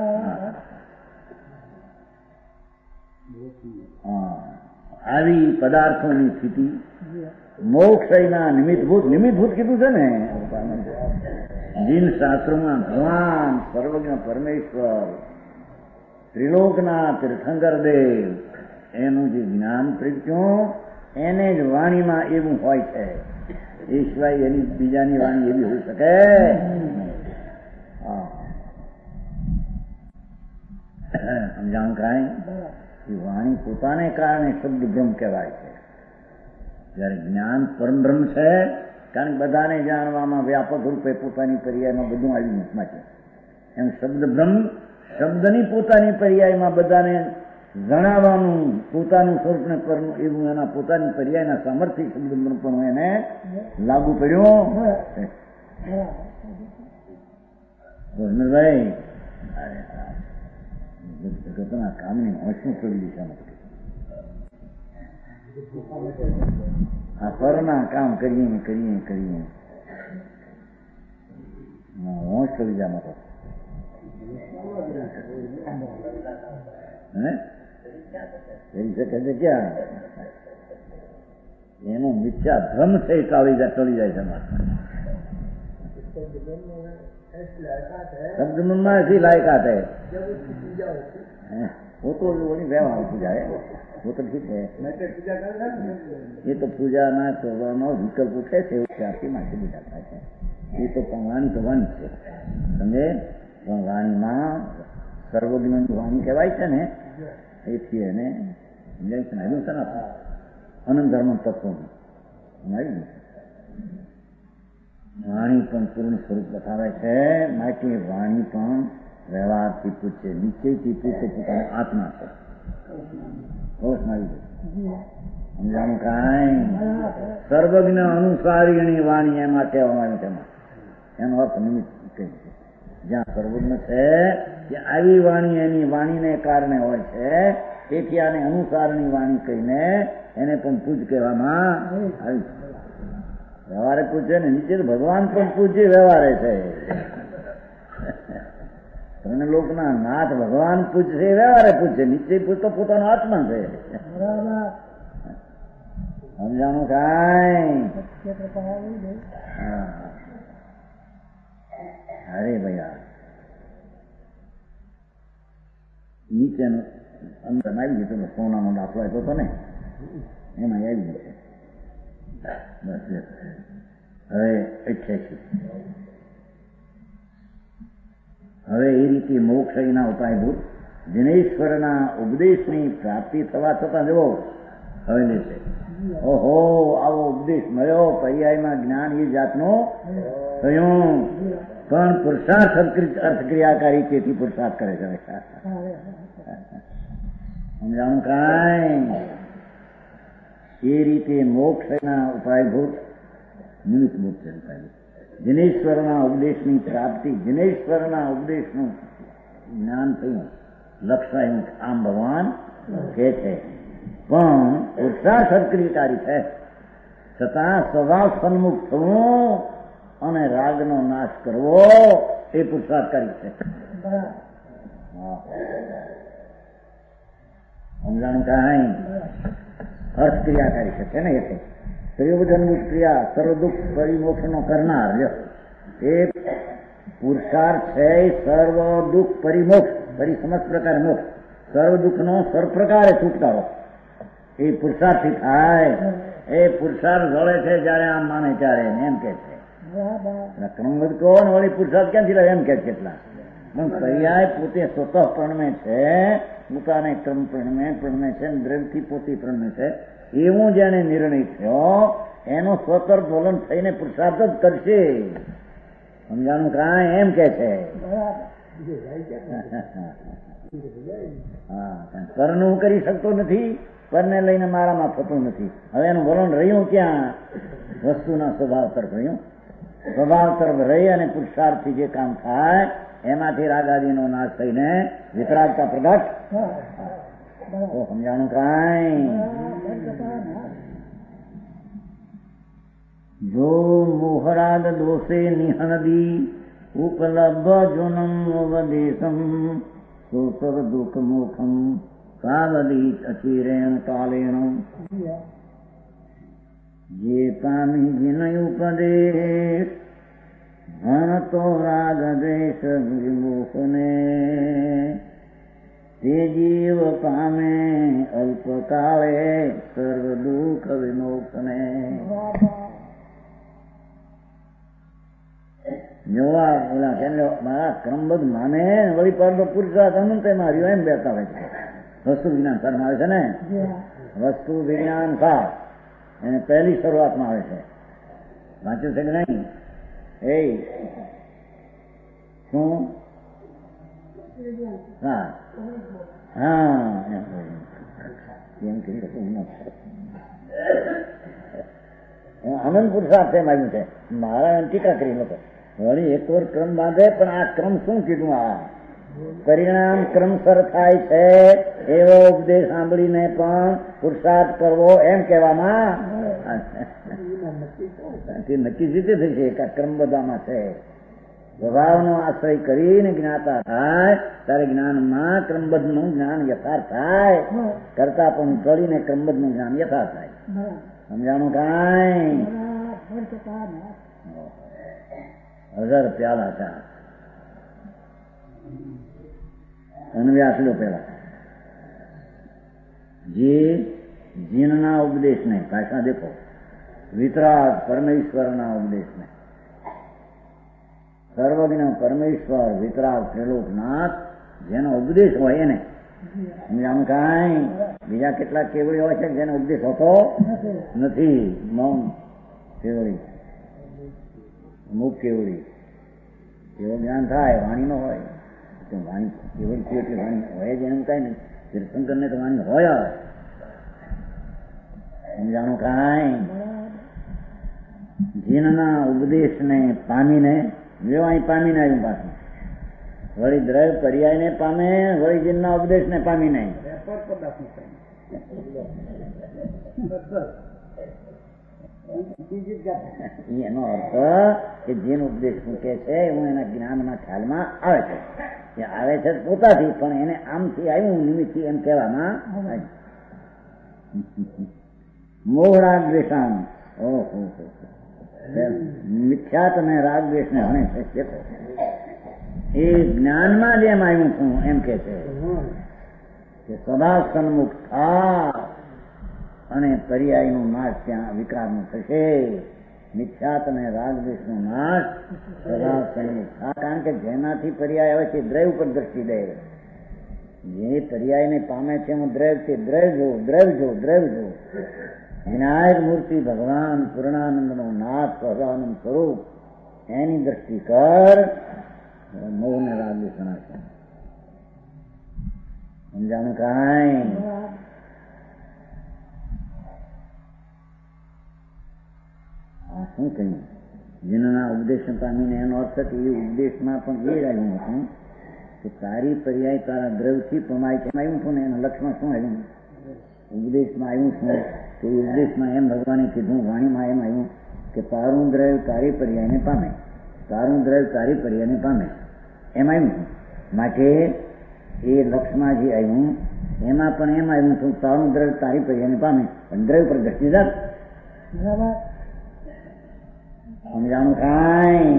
આવી પદાર્થોની સ્થિતિ મોક્ષના નિમિત્તભૂત કીધું છે ને. जिन शास्त्रों में भगवान सर्वज्ञ परमेश्वर त्रिलोकना तीर्थंकर देव एनु जे ज्ञान प्रज्ञो एने ज वाणी में एवं होय छे. ए सिवाय एनी बीजानी वाणी एवी होई शके? समजाण काई? वाणी पोताने कारणे शब्द ब्रह्म कहेवाय छे. ज्यारे ज्ञान परम ब्रह्म छे कारण बधाने जाणवामां व्यापक रूपे पोतानी पर्यायमां बधुं आव्युं माटे एम शब्द ब्रह्म शब्दनी पोतानी पर्यायमां बधाने जणाववानुं पोतानुं स्वरूपने परનું એવું એના પોતાની પર્યાયના સામર્થ્ય શબ્દ બ્રહ્મ પણ એને લાગુ પડ્યો. ભાઈ જગતના કામની હોશનું કરી દિશામાં આ પરના કામ કરીએ હોશ કરી જા મારો કરી શકે છે ક્યાં? એનો મિથ્યા ભ્રમ છે ટળી જાય છે. शब्द में ऐसी लायकात है. वो तो वही व्यवहार पूजा है, वो तो ठीक है. ये तो पूजा ना करવાનો વિકલ્પ છે ત્યાંથી માટે બીજા થાય છે. એ તો પણ વાણી તો વાણી છે સમજે. પણ વાણીમાં સર્વજ્ઞની વાણી કહેવાય છે ને એથી એને સમજાય છે ને. આવ્યું છે ને અનંત ધર્મ તત્વનું આવ્યું. વાણી પણ પૂર્ણ સ્વરૂપ બતાવે છે. માટે વાણી પણ વ્યવહારથી પૂછે, નિશ્ચયથી પૂછે પોતાને આત્મા છે. સમજાણું કાંઈ? સર્વજ્ઞ અનુસારીની વાણી એમાં કહેવામાં આવ્યું. તેમાં એનો અર્થ નિમિત્ત કહે છે. જ્યાં સર્વજ્ઞ છે ત્યાં આવી વાણી એની વાણીને કારણે હોય છે. તેથી આને અનુસારની વાણી કહીને એને પણ પૂજ કહેવામાં આવી. વ્યવહારે પૂછે ને નીચે ભગવાન પણ પૂજ્ય વ્યવહારે છે. ત્રણ લોકના નાથ ભગવાન પૂછશે વ્યવહારે પૂછશે. નીચે પૂછતો પોતાનો આત્મા છે. સમજાણું કાંઈ? અરે ભૈયા નીચેનું અંદર આવી ગયું. સોનાનો દાખલો આપ્યો હતો ને એમાં આવી ગયો. બસ હવે 88. હવે એ રીતે મોક્ષ એના ઉપાયભૂત દિનેશ્વરના ઉપદેશની પ્રાપ્તિ થવા છતાં જુઓ હવે લેશે. ઓહો આવો ઉપદેશ મળ્યો, પર્યાયમાં જ્ઞાન એ જાતનો થયું. પણ પુરુષાર્થ અર્થક્રિયાકારી તેથી પુરુષાર્થ કરે છે. સમજાણું કાંઈ? એ રીતે મોક્ષના ઉપાયભૂત નિમિત્તભૂત છે. જિનેશ્વરના ઉપદેશની પ્રાપ્તિ, જિનેશ્વરના ઉપદેશનું જ્ઞાન થયું, લક્ષાયું આમ ભગવાન કહે છે. પણ પુરુષાર્થ સક્રિયકારી છે છતાં સ્વભાવ સન્મુખ થવું અને રાગનો નાશ કરવો એ પુરુષાર્થકારી છે. સમજાણું કાંઈ? અર્થક્રિયાકારી છે ને. એટલે પ્રયોજનભૂત ક્રિયા સર્વ દુઃખ પરિમોક્ષનો કરનાર એ પુરુષાર્થ છે. સર્વ દુઃખ પરિમોક્ષ, સમસ્ત પ્રકાર મોક્ષ સર્વ દુઃખનો સર્વપ્રકારે છુટકારો એ પુરુષાર્થથી થાય. એ પુરુષાર્થ વળે છે જયારે આમ માને ત્યારે એમ કે છે ક્રમબદ્ધ કહો ને વળી પુરુષાર્થ ક્યાંથી લાવે એમ કે કેટલા પણ પર્યાય પોતે સ્વતઃ પ્રણમે છે, પોતાને ક્રમ પ્રણમે છે, દ્રવ્યથી પોતે પ્રણમે છે. એવું જેને નિર્ણય થયો એનો સ્વતર જ્વલન થઈને પુરુષાર્થ જ કરશે. સમજાણું કાંઈ એમ કે છે. હા, પરનું કરી શકતો નથી, પરને લઈને મારામાં થતું નથી. હવે એનું વલણ રહ્યું ક્યાં? વસ્તુના સ્વભાવ તરફ રહ્યું. સ્વભાવ તરફ રહી અને પુરુષાર્થથી જે કામ થાય એમાંથી રાગાદીનો નાશ થઈને વિતરાગતા પ્રગટ. તો સમજાણું કાંઈ? જો મોહરાગ દોષે નિહનદી ઉપલબ્ધ જુનમ વદેશમ સોસર દુઃખ મોખમ કાવદી અચિરેણ કાલેણ. જે પામી વિનય ઉપદેશ ભણતો રાગ દ્વેષ વિમુખને તે જીવ પામે અલ્પકાળે સર્વ દુઃખ વિમોક્ષને. જોવા ઓલા કે મારા ક્રમબદ્ધ માને વળી પડતો પુરુષાર્થ અનંત માર્યો એમ બેઠા હોય છે. વસ્તુ વિજ્ઞાન સારમાં આવે છે ને, વસ્તુ વિજ્ઞાન સાર એને પહેલી શરૂઆતમાં આવે છે. વાંચ્યું છે કે નહીં? એ શું? હા હા એમ કહ્યું અનંત પુરુષાર્થ એમ આવ્યું છે. મારા એમ ટીકા કરી લોકો વળી એક વાર ક્રમ બાંધે પણ આ ક્રમ શું કીધું? આ પરિણામ ક્રમસર થાય છે એવો ઉપદેશ સાંભળીને પણ પુરુષાર્થ કરવો એમ કહેવામાં નક્કી રીતે થશે કે ક્રમ બધામાં છે. સ્વભાવનો આશ્રય કરીને જ્ઞાતા થાય ત્યારે જ્ઞાનમાં ક્રમબદ્ધ નું જ્ઞાન યથાર્થ થાય. કરતા પણ કરીને ક્રમબદ્ધ નું જ્ઞાન યથાર્થ થાય. સમજાણું કાંઈ? 1000 પ્યાલા ચા અન્વ્યાસ લો પેલા. જે જીનના ઉપદેશને ભાષા દેખો, વિતરાગ પરમેશ્વરના ઉપદેશને, સર્વજ્ઞ પરમેશ્વર વિતરાગ ત્રિલોકનાથ જેનો ઉપદેશ હોય એને. સમજાણું કાંઈ? બીજા કેટલાક કેવડી હોય છે જેનો ઉપદેશ હોતો નથી. મૌન કેવડી, મુખ કેવડી, એવો જ્ઞાન થાય વાણી નો હોય. વાણી કેવડી છે એટલે વાણી હોય જ એમ કઈ નહીં. તીર્થંકર ને તો વાણી હોય. સમજાણું કાંઈ? જીનના ઉપદેશને પામીને જો અહીં પામીને આવ્યું પાછું વળી દ્રવ્ય પર્યાયને પામે, વળી જીનના ઉપદેશને પામીને. એનો અર્થ કે જેનો ઉપદેશ મૂકે છે એવું એના જ્ઞાનમાં ખ્યાલમાં આવે છે. એ આવે છે પોતાથી, પણ એને આમથી આવ્યું નિમિત્તથી એમ કહેવામાં. મોહ રાગ દ્વેષામ, ઓહો મિથ્યાત અને રાગ દ્વેષ ને હણે છે. એ જ્ઞાનમાં જેમ આવ્યું છું એમ કે છે કે સદા સન્મુખ થા અને પર્યાયનું નાશ ત્યાં વિકરાળનું થશે. મિથ્યાત અને રાગ દ્વેષનો નાશ સદા સન્મુખ થા. કારણ કે જેનાથી પર્યાય આવે છે દ્રવ્ય ઉપર દ્રષ્ટિ દે. જે પર્યાયને પામે છે એમાં દ્રવ્ય છે. દ્રવ્ય જો વિનાયક મૂર્તિ ભગવાન પૂર્ણાનંદનો નાથ સહજાનંદ સ્વરૂપ એની દ્રષ્ટિ કર. મોહ ને રાગ દ્વેષ નાશ. સમજાણું કાંઈ? શું કહ્યું? જીનના ઉપદેશ પામીને એનો અર્થ કે એ ઉપદેશમાં પણ એ આવ્યું હતું કે તારી પર્યાય તારા દ્રવ્યથી પમાય છે. આવ્યું હતું ને એના લક્ષમાં શું આવ્યું? ઉપદેશમાં આવ્યું શું કે ઉપદેશમાં એમ ભગવાને કીધું, વાણીમાં એમ આવ્યું કે તારું દ્રવ્ય તારી પર્યાયને પામે, તારું દ્રવ્ય તારી પર્યાયને પામે એમ આવ્યું. માટે એ લક્ષમાં જે આવ્યું એમાં પણ એમ આવ્યું હતું તારું દ્રવ્ય તારી પર્યાયને પામે, પણ દ્રવ્ય પર દ્રષ્ટિ જાત. સમજાણું કાંઈ?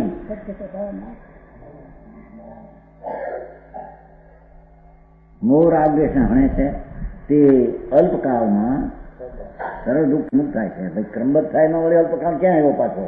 મોહ રાગ દ્વેષ હણે છે તે અલ્પકાળમાં સરળ દુઃખ મુક્ત થાય છે. ભાઈ ક્રમબદ્ધ થાય ન વળે અલ્પકાળ ક્યાં આવ્યો પાછો?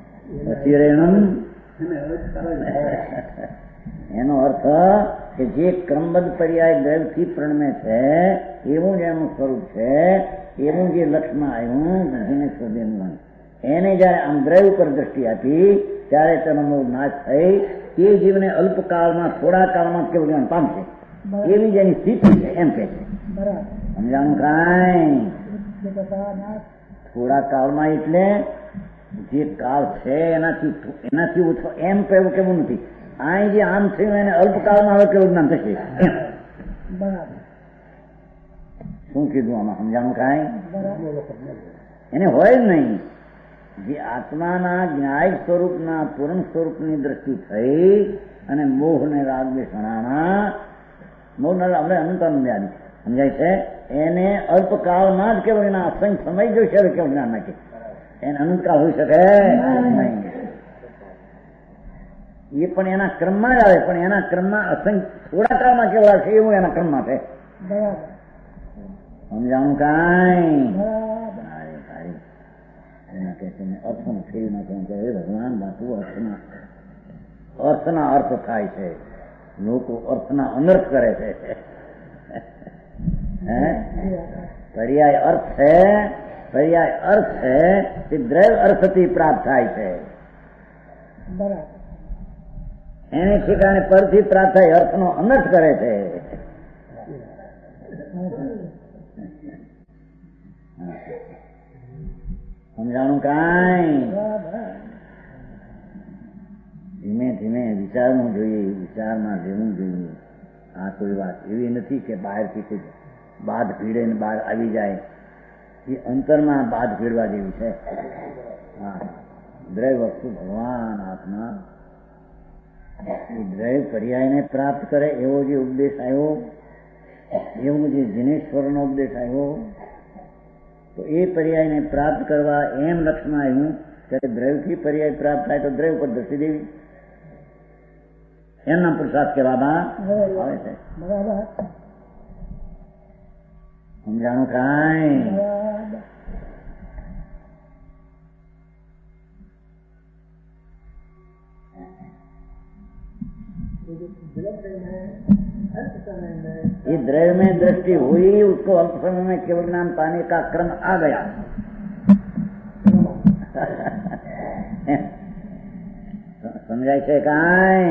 એનો અર્થ કે જે ક્રમબદ્ધ પર્યાય દ્રવ્યથી પ્રણમે છે એવું જ એનું સ્વરૂપ છે, એવું જે લક્ષમાં આવ્યું જેને સ્વદેવનું એને જયારે આમ દ્રવ્ય ઉપર દ્રષ્ટિ આપી ત્યારે તેનો નાશ થઈ તે જીવને અલ્પકાળમાં થોડા કાળમાં કેવું જ્ઞાન પામશે એવી જેની સ્થિતિ છે એમ કે છે. સમજાણું કાંઈ? થોડા કાળમાં એટલે જે કાળ છે એનાથી ઓછો એમ કહેવું કેવું નથી. અહીં જે આમ થયું એને અલ્પકાળમાં હવે કેવું જ્ઞાન થશે શું કીધું આમાં? સમજાણું કાંઈ? એને હોય જ નહીં. જે આત્માના જ્ઞાય સ્વરૂપના પૂર્ણ સ્વરૂપની દ્રષ્ટિ થઈ અને મોહ ને રાગ દ્વેષણા મોહ આપણે અનંતાનું યાદ સમજાય છે એને અલ્પકાળમાં જ કેવળ એના અસંખ્ય સમય જોઈશે હવે કેવું જ્ઞાન નાખે એને અનંતકાળ હોઈ શકે નહીં. એ પણ એના ક્રમમાં જ આવે પણ એના ક્રમમાં અસંખ્ય થોડા કાળમાં કેવું આવશે એવું એના ક્રમમાં છે. સમજાણું કાંઈ? એના કે અર્થનું ફેરી નાખે ભગવાન બાપુ અર્થના અર્થ થાય છે. લોકો અર્થના અનર્થ કરે છે. પર્યાય અર્થ છે, પર્યાય અર્થ છે તે દ્રવ્ય અર્થથી પ્રાપ્ત થાય છે. એને ઠેકાણે પરથી પ્રાપ્ત થાય અર્થનો અનર્થ કરે છે. સમજાણું કાંઈ? ધીમે ધીમે વિચારવું જોઈએ, વિચારમાં લેવું જોઈએ. આ કોઈ વાત એવી નથી કે બહારથી કોઈ બાદ ભીડે ને બહાર આવી જાય. એ અંતરમાં બાદ ભીડવા જેવી છે. હા, દ્રવ્ય વસ્તુ ભગવાન આત્મા એ દ્રવ્ય પર્યાયને પ્રાપ્ત કરે એવો જે ઉપદેશ આવ્યો, એવું જે જીનેશ્વરનો ઉપદેશ આવ્યો તો એ પર્યાયને પ્રાપ્ત કરવા એમ લક્ષમાં આવ્યું ત્યારે દ્રવ્યથી પર્યાય પ્રાપ્ત થાય તો દ્રવ્ય પર દ્રષ્ટિ દેવી એમના પુરુષાર્થ કહેવામાં આવે છે. સમજાણું કાંઈ? ये द्रव्य में दृष्टि हुई उसको अल्प समय में केवल ज्ञान पाने का क्रम आ गया. समझाय છે કાંઈ?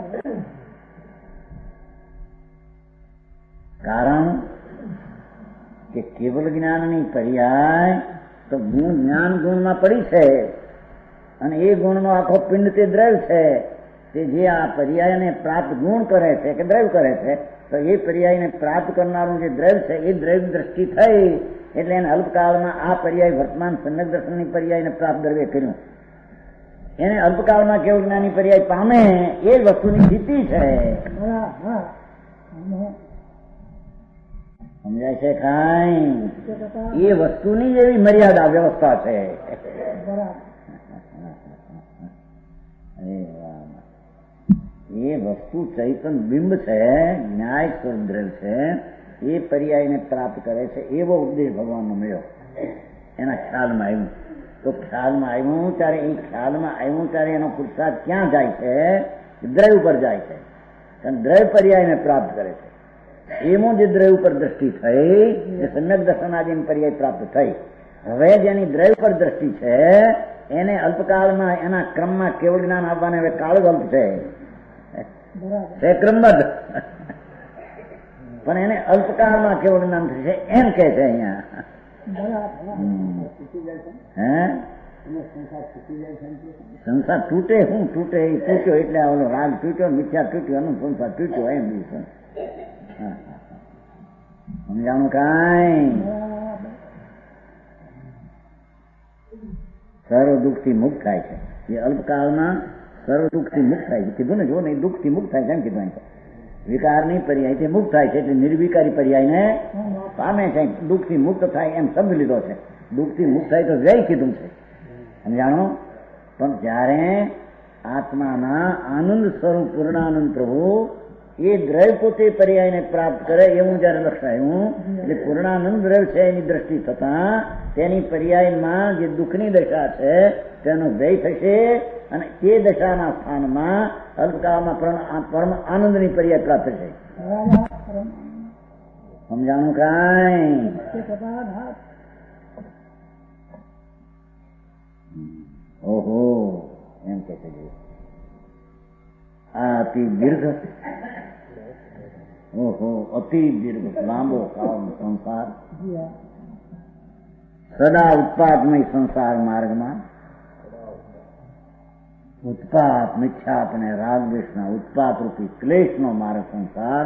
કારણ કે કેવલ જ્ઞાનની પર્યાય તો ગુણ જ્ઞાન ગુણમાં પડી છે અને એ ગુણનો આખો પિંડ તે દ્રવ્ય છે. તે જે આ પર્યાયને પ્રાપ્ત ગુણ કરે છે કે દ્રવ્ય કરે છે તો એ પર્યાયને પ્રાપ્ત કરનારું જે દ્રવ્ય છે એ દ્રવ્ય દ્રષ્ટિ થઈ એટલે એને અલ્પકાળમાં આ પર્યાય વર્તમાન સમ્યક દર્શનની પર્યાયને પ્રાપ્ત દ્રવ્ય કર્યું. એને અલ્પકાળમાં કેવું જ્ઞાની પર્યાય પામે એ વસ્તુની સ્થિતિ છે. સમજાય છે કાંઈ? એ વસ્તુની એવી મર્યાદા વ્યવસ્થા છે. એ વસ્તુ ચૈતન બિંબ છે, ન્યાય સ્વરૂપ દ્રવ્ય છે, એ પર્યાયને પ્રાપ્ત કરે છે એવો ઉપદેશ ભગવાનનો મળ્યો. એના ખ્યાલમાં આવ્યું તો ખ્યાલમાં આવ્યું ત્યારે એ ખ્યાલમાં આવ્યું ત્યારે એનો પુરુષાર્થ ક્યાં જાય છે? દ્રવ્ય ઉપર જાય છે. કારણ દ્રવ્ય પર્યાયને પ્રાપ્ત કરે છે. એમાં જે દ્રવ્ય ઉપર દ્રષ્ટિ થઈ એ સમ્યક દર્શન આદિની પર્યાય પ્રાપ્ત થઈ. હવે જેની દ્રવ્ય પર દ્રષ્ટિ છે એને અલ્પકાળમાં એના ક્રમમાં કેવળ જ્ઞાન આપવાને હવે કાળ અલ્પ છે ક્રમબદ્ધ પણ એને અલ્પકાળમાં કેવળ જ્ઞાન થશે એમ કે છે અહીંયા. સંસાર તૂટે શું તૂટે? એ તૂટ્યો એટલે ઓલો રાગ તૂટ્યો, મિથ્યા તૂટ્યો, એનો સંસાર તૂટ્યો એમ બીજું. સમજાણું કાંઈ? સર્વ દુઃખથી મુક્ત થાય છે. એ અલ્પકાળમાં સર્વ દુઃખથી મુક્ત થાય છે. કીધું ને જો ને દુઃખથી મુક્ત થાય છે એમ કીધું. વિકારની પર્યાયથી મુક્ત થાય છે એટલે નિર્વિકારી પર્યાયને પામે છે. દુઃખથી મુક્ત થાય એમ શબ્દ લીધો છે. દુઃખથી મુક્ત થાય તો વ્યય કીધું છે. સમજાણો? પણ જ્યારે આત્માના આનંદ સ્વરૂપ પૂર્ણાનંદ પ્રભુ એ દ્રવ્ય પોતે પર્યાયને પ્રાપ્ત કરે એવું જયારે લક્ષાયું એટલે પૂર્ણાનંદ દ્રવ્ય છે એની દ્રષ્ટિ થતા તેની પર્યાયમાં જે દુઃખની દશા છે તેનો વ્યય થશે અને તે દશાના સ્થાનમાં અલ્પકાળમાં પરમ આનંદની પર્યાય પ્રાપ્ત થશે. સમજાણું કાંઈ? ઓહો એમ કે છે આ અતિ દીર્ઘ, ઓહો અતિ દીર્ઘ લાંબો કાળ સંસાર, સદા ઉત્પાદમય સંસાર માર્ગમાં ઉત્પાદ મિથ્યા અને રાગ દ્વેષના ઉત્પાદ રૂપી ક્લેશનો માર્ગ સંસાર.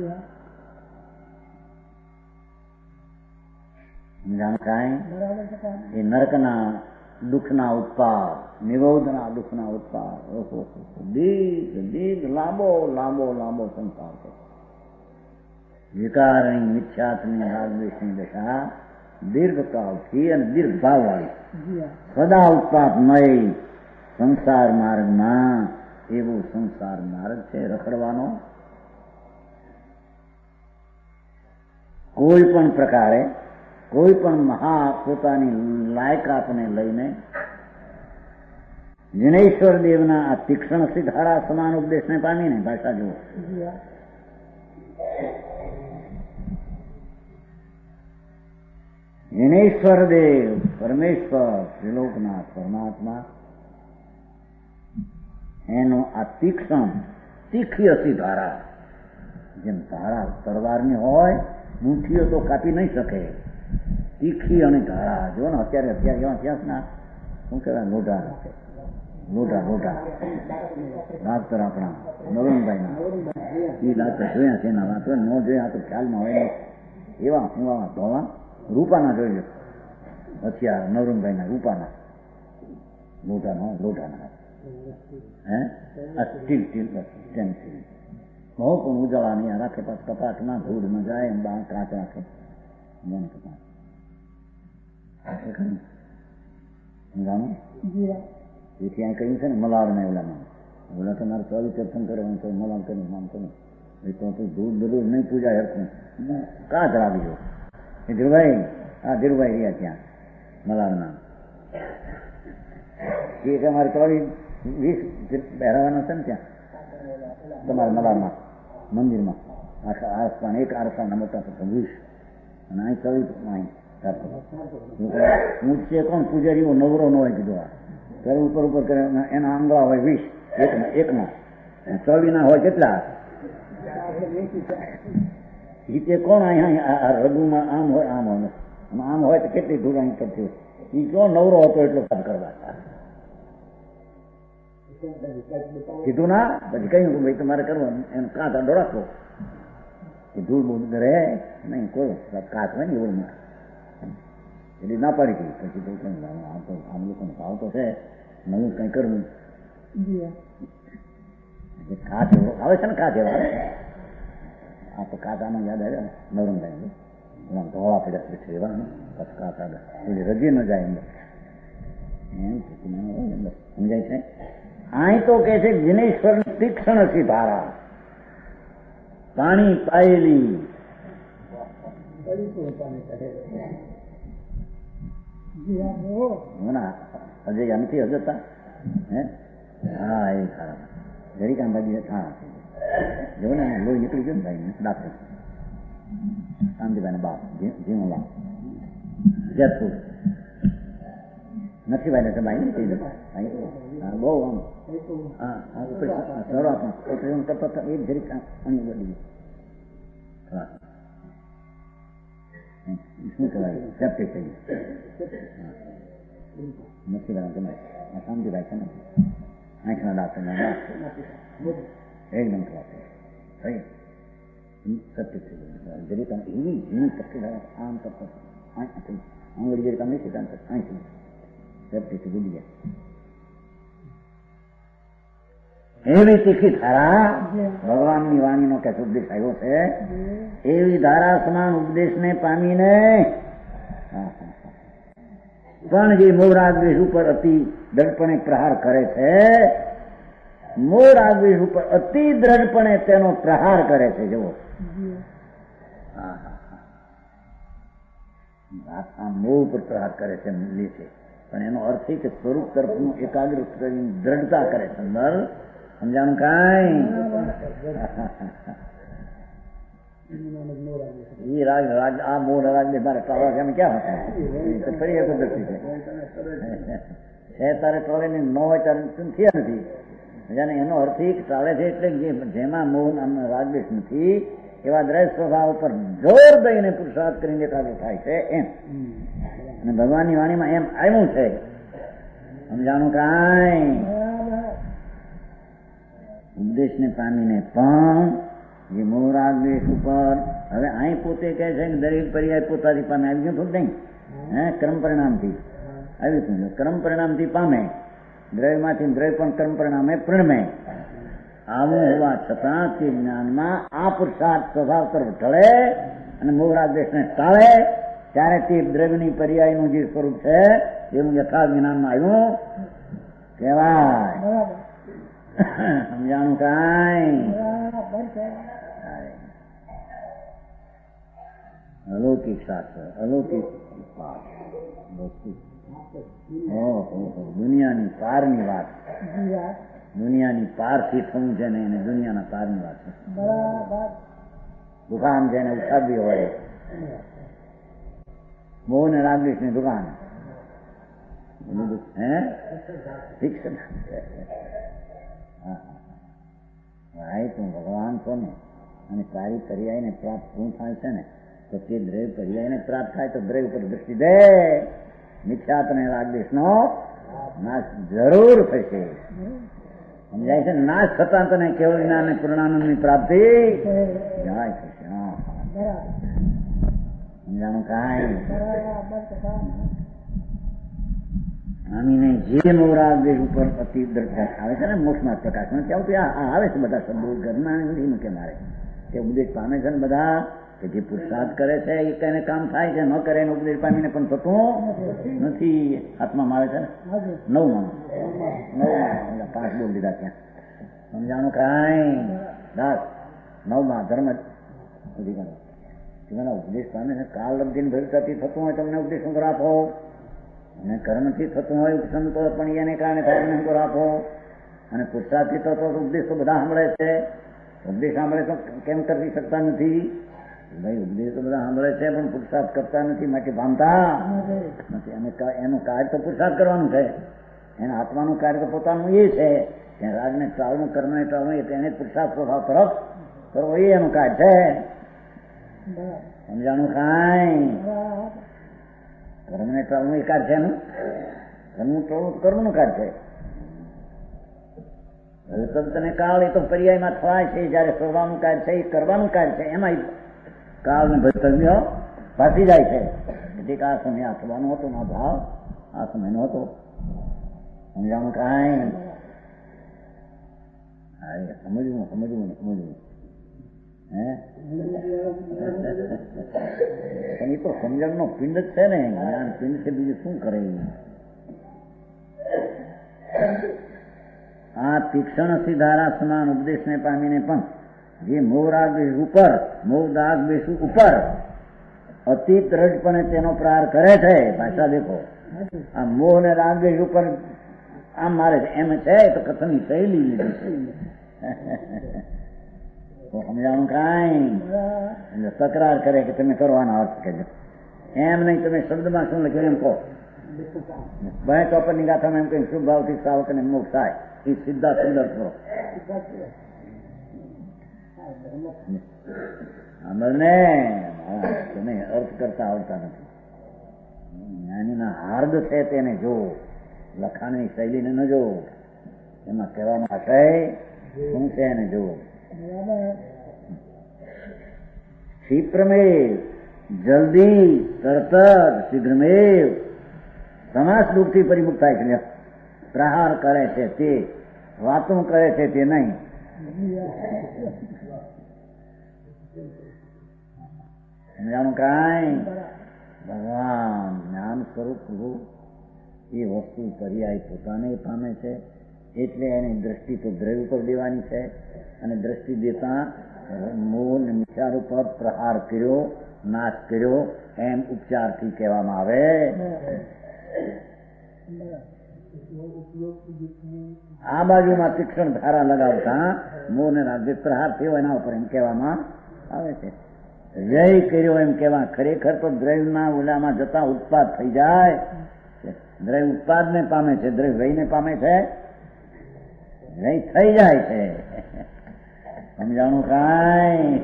જાણકાય એ નરકના દુઃખના ઉત્પાદ, નિરોધના દુઃખના ઉત્પાદ, દીર્ઘ દીર્ઘ લાંબો લાંબો લાંબો સંસાર છે. વિકારની મિથ્યાત્મની રાગદ્વેષની દશા દીર્ઘકાળથી અને દીર્ઘ ભાવવાળી સદા ઉત્પાદમય સંસાર માર્ગમાં એવો સંસાર માર્ગ છે રખડવાનો. કોઈ પણ પ્રકારે કોઈ પણ મહા પોતાની લાયકાતને લઈને જિનેશ્વર દેવના આ તીક્ષ્ણ સિદ્ધારા સમાન ઉપદેશને પામીને ભાષા જુઓ. જિનેશ્વર દેવ પરમેશ્વર ત્રિલોકનાથ પરમાત્મા એનો આ તીક્ષ્ણ તીખી હસી ધારા, જેમ ધારા તલવારની હોય મુઠ્ઠીઓ તો કાપી નહીં શકે, તીખી અને ધારા. જો ને અત્યારે એવા ઇતિહાસના શું કહેવાય લોઢા ડાક્ટર આપણા નવરંગભાઈના એ ડાક્ટર જોયા છે એના વાતો ન જોયા તો ખ્યાલમાં હોય એવા હું ધોળા રૂપાના જોઈ હથિયાર નવરંગભાઈના રૂપાના લોઢાના સ્ટીલ સ્ટેન્સિલ બહુ પણ ઉજાળા નહીં રાખે, પાછ કપાટમાં ધૂળ ન જાય એમ કાચ રાખે. તેથી આ કહ્યું છે ને મલાડના ઓલામાં ઓલા તમારે ચોવીસ દર્શન કરવાનું છે, મલાડ કરીને નામ કરો એ તો ધૂળ બધું નહીં પૂજા હરખું કાચ રાખી જો. એ ધીરુભાઈ હા ધીરુભાઈ રહ્યા ત્યાં મલાડના એ અમારે 20 પહેરાવાના છે ને ત્યાં તમારા મલાડમાં મંદિરમાં આરસા એક આરસાના મોટા થતા 20 અને અહીં 24 ઊંચે કોણ પૂજારી નવરો ન હોય કીધું ત્યારે ઉપર ઉપર કરે એના આંગળા હોય 20 એકના 24 ના હોય કેટલા નીચે કોણ અહીંયા રઘુમાં આમ હોય આમ હોય તો કેટલી ધૂળ અહીં કરતી એ ક્યો નવરો હતો એટલો કામ કરવા કીધું ના પછી કહ્યું કે ભાઈ તમારે કરવાનું એમ કાંત આડો રાખો એ ધૂળ બહુ રહે નહીં કોઈ કાચ હોય ને એવું એટલે ના પાડી ગઈ. પછી તો કઈ આમ લોકોનો ભાવ તો છે નવું કઈ કરવું કાચ એવો આવે છે ને કાચ એવા આ તો કાચ આમાં યાદ આવ્યા નવરંગભાઈ ધોળા પડ્યા પછી એવા ને પછી કાચ આગળ રજી ન જાય અંદર એમ સમજાય છે. અહીં તો કે છે જિનેશ્વર તીક્ષ્ણ થી ધારા પાણી પાયેલી અજય નથી હજતા હે હા એ ખરા જરી કામ બાજુ હા જો ને લોહી નીકળી ગયો ને ભાઈ ડાક્ટર શાંતિભાઈ બાપ જીવો બાપ જતું નથી ભાઈ ને ભાઈ નીકળી જતા બહુ આમ એક જરીક અણી બધી શું કહેવાય સેપ્ટિક થઈ નથી બરાબર તમારે શાંતિભાઈ છે ને આંખના ડાક્ટરના એકદમ ખરાબ થઈ સેપ્ટિક થઈ ગયું જરી તમે એવી ઝીણી તકલીફ આમ કરતો આંગળી જરી તમે નહીં આંખ સેપ્ટિક ભૂલી ગયા. એવી તીખી ધારા ભગવાનની વાણીનો કે ઉપદેશ આવ્યો છે એવી ધારા સમાન ઉપદેશને પામીને પણ જે મોરાદ્વેષ ઉપર અતિ દડપણે પ્રહાર કરે છે મોહ રાગ દ્વેષ ઉપર અતિ દ્રઢપણે તેનો પ્રહાર કરે છે. જુઓ, આ મોહ ઉપર પ્રહાર કરે છે, લે છે, પણ એનો અર્થ એ કે સ્વરૂપ તરફનું એકાગ્ર કરીને દ્રઢતા કરે છે. સમજાણું કાંઈ? ये राग राग आ मोह राग ने मारे टावा के में क्या होता है? तो फरी एक दृष्टि है तारे टोले ने नो चार थी નથી જાણે એનો અર્થ એ ચાલે છે એટલે જેમાં મોહ નામનો રાગ દ્વેષ નથી એવા દ્રઢ સ્વભાવ ઉપર જોર દઈને પુરુષાર્થ કરીને એકાગ્ર થાય છે એમ. અને ભગવાનની વાણીમાં એમ આવ્યું છે. સમજાણું કાંઈ? ઉપદેશને પામીને પણ જે મોહ રાગ દ્વેષ ઉપર હવે અહીં પોતે કહે છે કે દરેક પર્યાય પોતાથી પામે આવી ગયું થોડું નહીં, ક્રમ પરિણામથી આવ્યું હતું. ક્રમ પરિણામથી પામે, દ્રવ્યમાંથી દ્રવ્ય પણ ક્રમ પરિણામે પ્રણમે. આવું હોવા છતાં તે જ્ઞાનમાં આ પુરુષાર્થ સ્વભાવ તરફ ઢળે અને મોહ રાગ દ્વેષને ટાળે ત્યારે તે દ્રવ્યની પર્યાયનું જે સ્વરૂપ છે એવું યથાર્થ જ્ઞાનમાં આવ્યું કહેવાય. સમજાણું કાંઈ? અલૌકિક શાસ્ત્ર, અલૌકિક વસ્તુ, દુનિયાની પારની વાત, દુનિયાની પારથી થવું છે ને એને દુનિયાના પારની વાત છે. દુકાન છે એને ઉઠાવવી હોય, મોહ ને રાગ દ્વેષની દુકાન, ફિક્સ તું ભગવાન છો ને અને તારી પર્યાયને પ્રાપ્ત શું થાય છે ને તો તે દ્રવ્ય પર્યાયને પ્રાપ્ત થાય તો દ્રવ્ય ઉપર દૃષ્ટિ દે, મિથ્યાત્વ અને રાગદ્વેષનો નાશ જરૂર થશે. સમજાય છે? નાશ થતા તને કેવળ જ્ઞાન અને પૂર્ણાનંદની પ્રાપ્તિ જાય થશે. સમજાણું કાંઈ? આમીને જે મોહ રાગ દ્વેષ ઉપર અતિ દ્રઢતા આવે છે ને મોક્ષમાં પ્રકાશમાં ત્યાં સુધી આવે છે બધા શબ્દો ઘરના નથી મૂકે મારે તે ઉપદેશ પામે છે ને બધા કે જે પુરુષાર્થ કરે છે એ કઈને કામ થાય છે, ન કરે એને ઉપદેશ પામીને પણ થતું નથી. આત્મામાં આવે છે ને 9માં 5 બોલ દીધા ત્યાં. સમજાણું કાંઈ? 9માં ધર્મ અધિકાર ઉપદેશ પામે છે. કાલ લબ્ધિને ભવિષ્યથી થતું હોય તમને ઉપદેશ શું આપો અને કર્મથી થતું હોય ઉપસંતો પણ એને કારણે થાય અંકુર આપો અને પુરુષાર્થથી થતો ઉપદેશ તો બધા સાંભળે છે. ઉપદેશ સાંભળે તો કેમ કરી શકતા નથી? ભાઈ ઉપદેશ તો બધા સાંભળે છે પણ પુરુષાર્થ કરતા નથી, માટે પામતા નથી. અને એનું કાર્ય તો પુરુષાર્થ કરવાનું છે. એના આત્માનું કાર્ય તો પોતાનું એ છે કે રાજને ટાળવું, કર્મને ટાળવું, એને પુરુષાર્થ સ્વભાવ તરફ કરવો એ એનું કાર્ય છે. સમજાણું કાંઈ? કર્મને ટાળવું એ કાર્ય છે એનું, કર્મનું ટાળવું કર્મનું કાર્ય છે. હવે તને કાળ એ તો પર્યાયમાં થવાય છે, જયારે કરવાનું કાર્ય છે એ કરવાનું કાર્ય છે, એમાં કાળ ને ભવિષ્ય ભાસી જાય છે. એટલે આ સમય આ થવાનો હતો ના ભાવ આ સમયનો હતો. સમજાણું કાંઈ? સમજવું પણ એ તો સમજણનો પિંડ જ છે ને, જ્ઞાન પિંડ છે, બીજું શું કરે? આ તીક્ષણ સિધારા સમાન ઉપદેશને પામીને પણ જે મોહ રાગ દ્વેષ ઉપર અતિ દ્રઢપણે તેનો પ્રહાર કરે છે. ભાષા દેખો, આ મોહ ને રાગ દ્વેષ ઉપર આમ મારે છે એમ છે તો કથનની શૈલી લીધી છે. સમજાણું કાંઈ? તકરાર કરે કે તમે કરવાના અર્થ કહેજો એમ નહીં, તમે શબ્દમાં શું લખ્યું એમ કહો. ભાઈ ચોપરની ગાથામાં એમ કઈ શુભ ભાવથી શ્રાવકને મોક્ષ થાય એ સીધા સુંદર કરો. અમલને તમે અર્થ કરતા આવડતા નથી. જ્ઞાનીના હાર્દ છે તેને જો, લખાણની શૈલીને ન જો, એમાં કહેવાનો આશય શું છે એને જો. ક્ષિપ્રમેવ, જલ્દી, તરત જ, શીઘ્રમેવ સમાસ દુઃખથી પરિમુક્ત થાય છે. પ્રહાર કરે છે તે, વાતો કરે છે તે નહીં. સમજાણું કાંઈ? ભગવાન જ્ઞાન સ્વરૂપ એ વસ્તુ પર્યાય પોતાને પામે છે એટલે એની દ્રષ્ટિ તો દ્રવ્ય ઉપર દેવાની છે, અને દ્રષ્ટિ દેતા મોહ ને વિચાર ઉપર પ્રહાર કર્યો, નાશ કર્યો, એમ ઉપચારથી કહેવામાં આવે. આ બાજુમાં તીક્ષ્ણ ધારા લગાવતા મોહ ને રાજ્ય પ્રહાર થયો એના ઉપર એમ કહેવામાં આવે છે. વ્યય કર્યો એમ કહેવા, ખરેખર તો દ્રવ્યના ઓલામાં જતા ઉત્પાદ થઈ જાય. દ્રવ્ય ઉત્પાદને પામે છે, દ્રવ્ય વ્યયને પામે છે, વ્યય થઈ જાય છે. સમજાણું કાંઈ?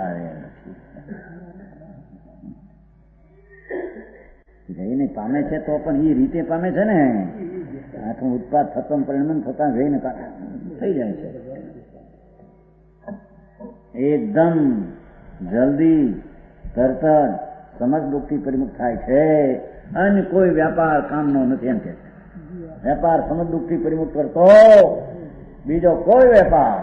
વ્યયને પામે છે તો પણ એ રીતે પામે છે ને. આખું ઉત્પાદ થતો પરિણામ થતા વ્યયને થઈ જાય છે. એકદમ જલ્દી તરત સમજ દુઃખથી પરિમુખ થાય છે. અન્ય કોઈ વ્યાપાર કામનો નથી એમ કે છે. વેપાર સમજ દુઃખથી પરિમુખ કરતો બીજો કોઈ વેપાર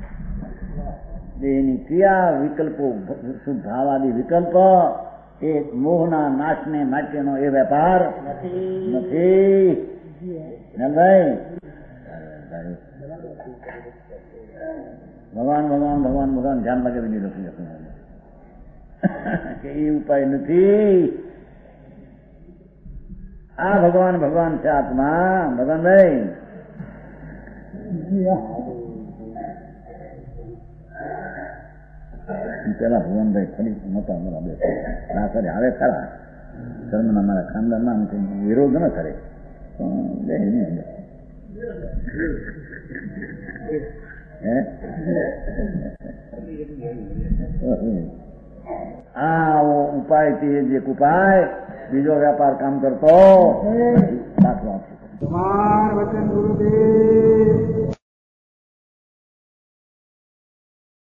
એની ક્રિયા વિકલ્પો શુદ્ધાવાદી વિકલ્પ એ મોહના નાશને માટેનો એ વેપાર નથી. ભગવાન ભગવાન ભગવાન ભગવાન ધ્યાન લગાવી નહીં કે એ ઉપાય નથી. આ ભગવાન ભગવાન છે આત્મા. ભગવાનભાઈ પેલા ભગવાનભાઈ ફરી નતા અમારા બે કરે આવે ખરા ધર્મના મારા ખાનદાનમાં વિરોધ ન કરે આવો ઉપાય થી જે ઉપાય બીજો વ્યાપાર કામ કરતો દાખલો આપશે.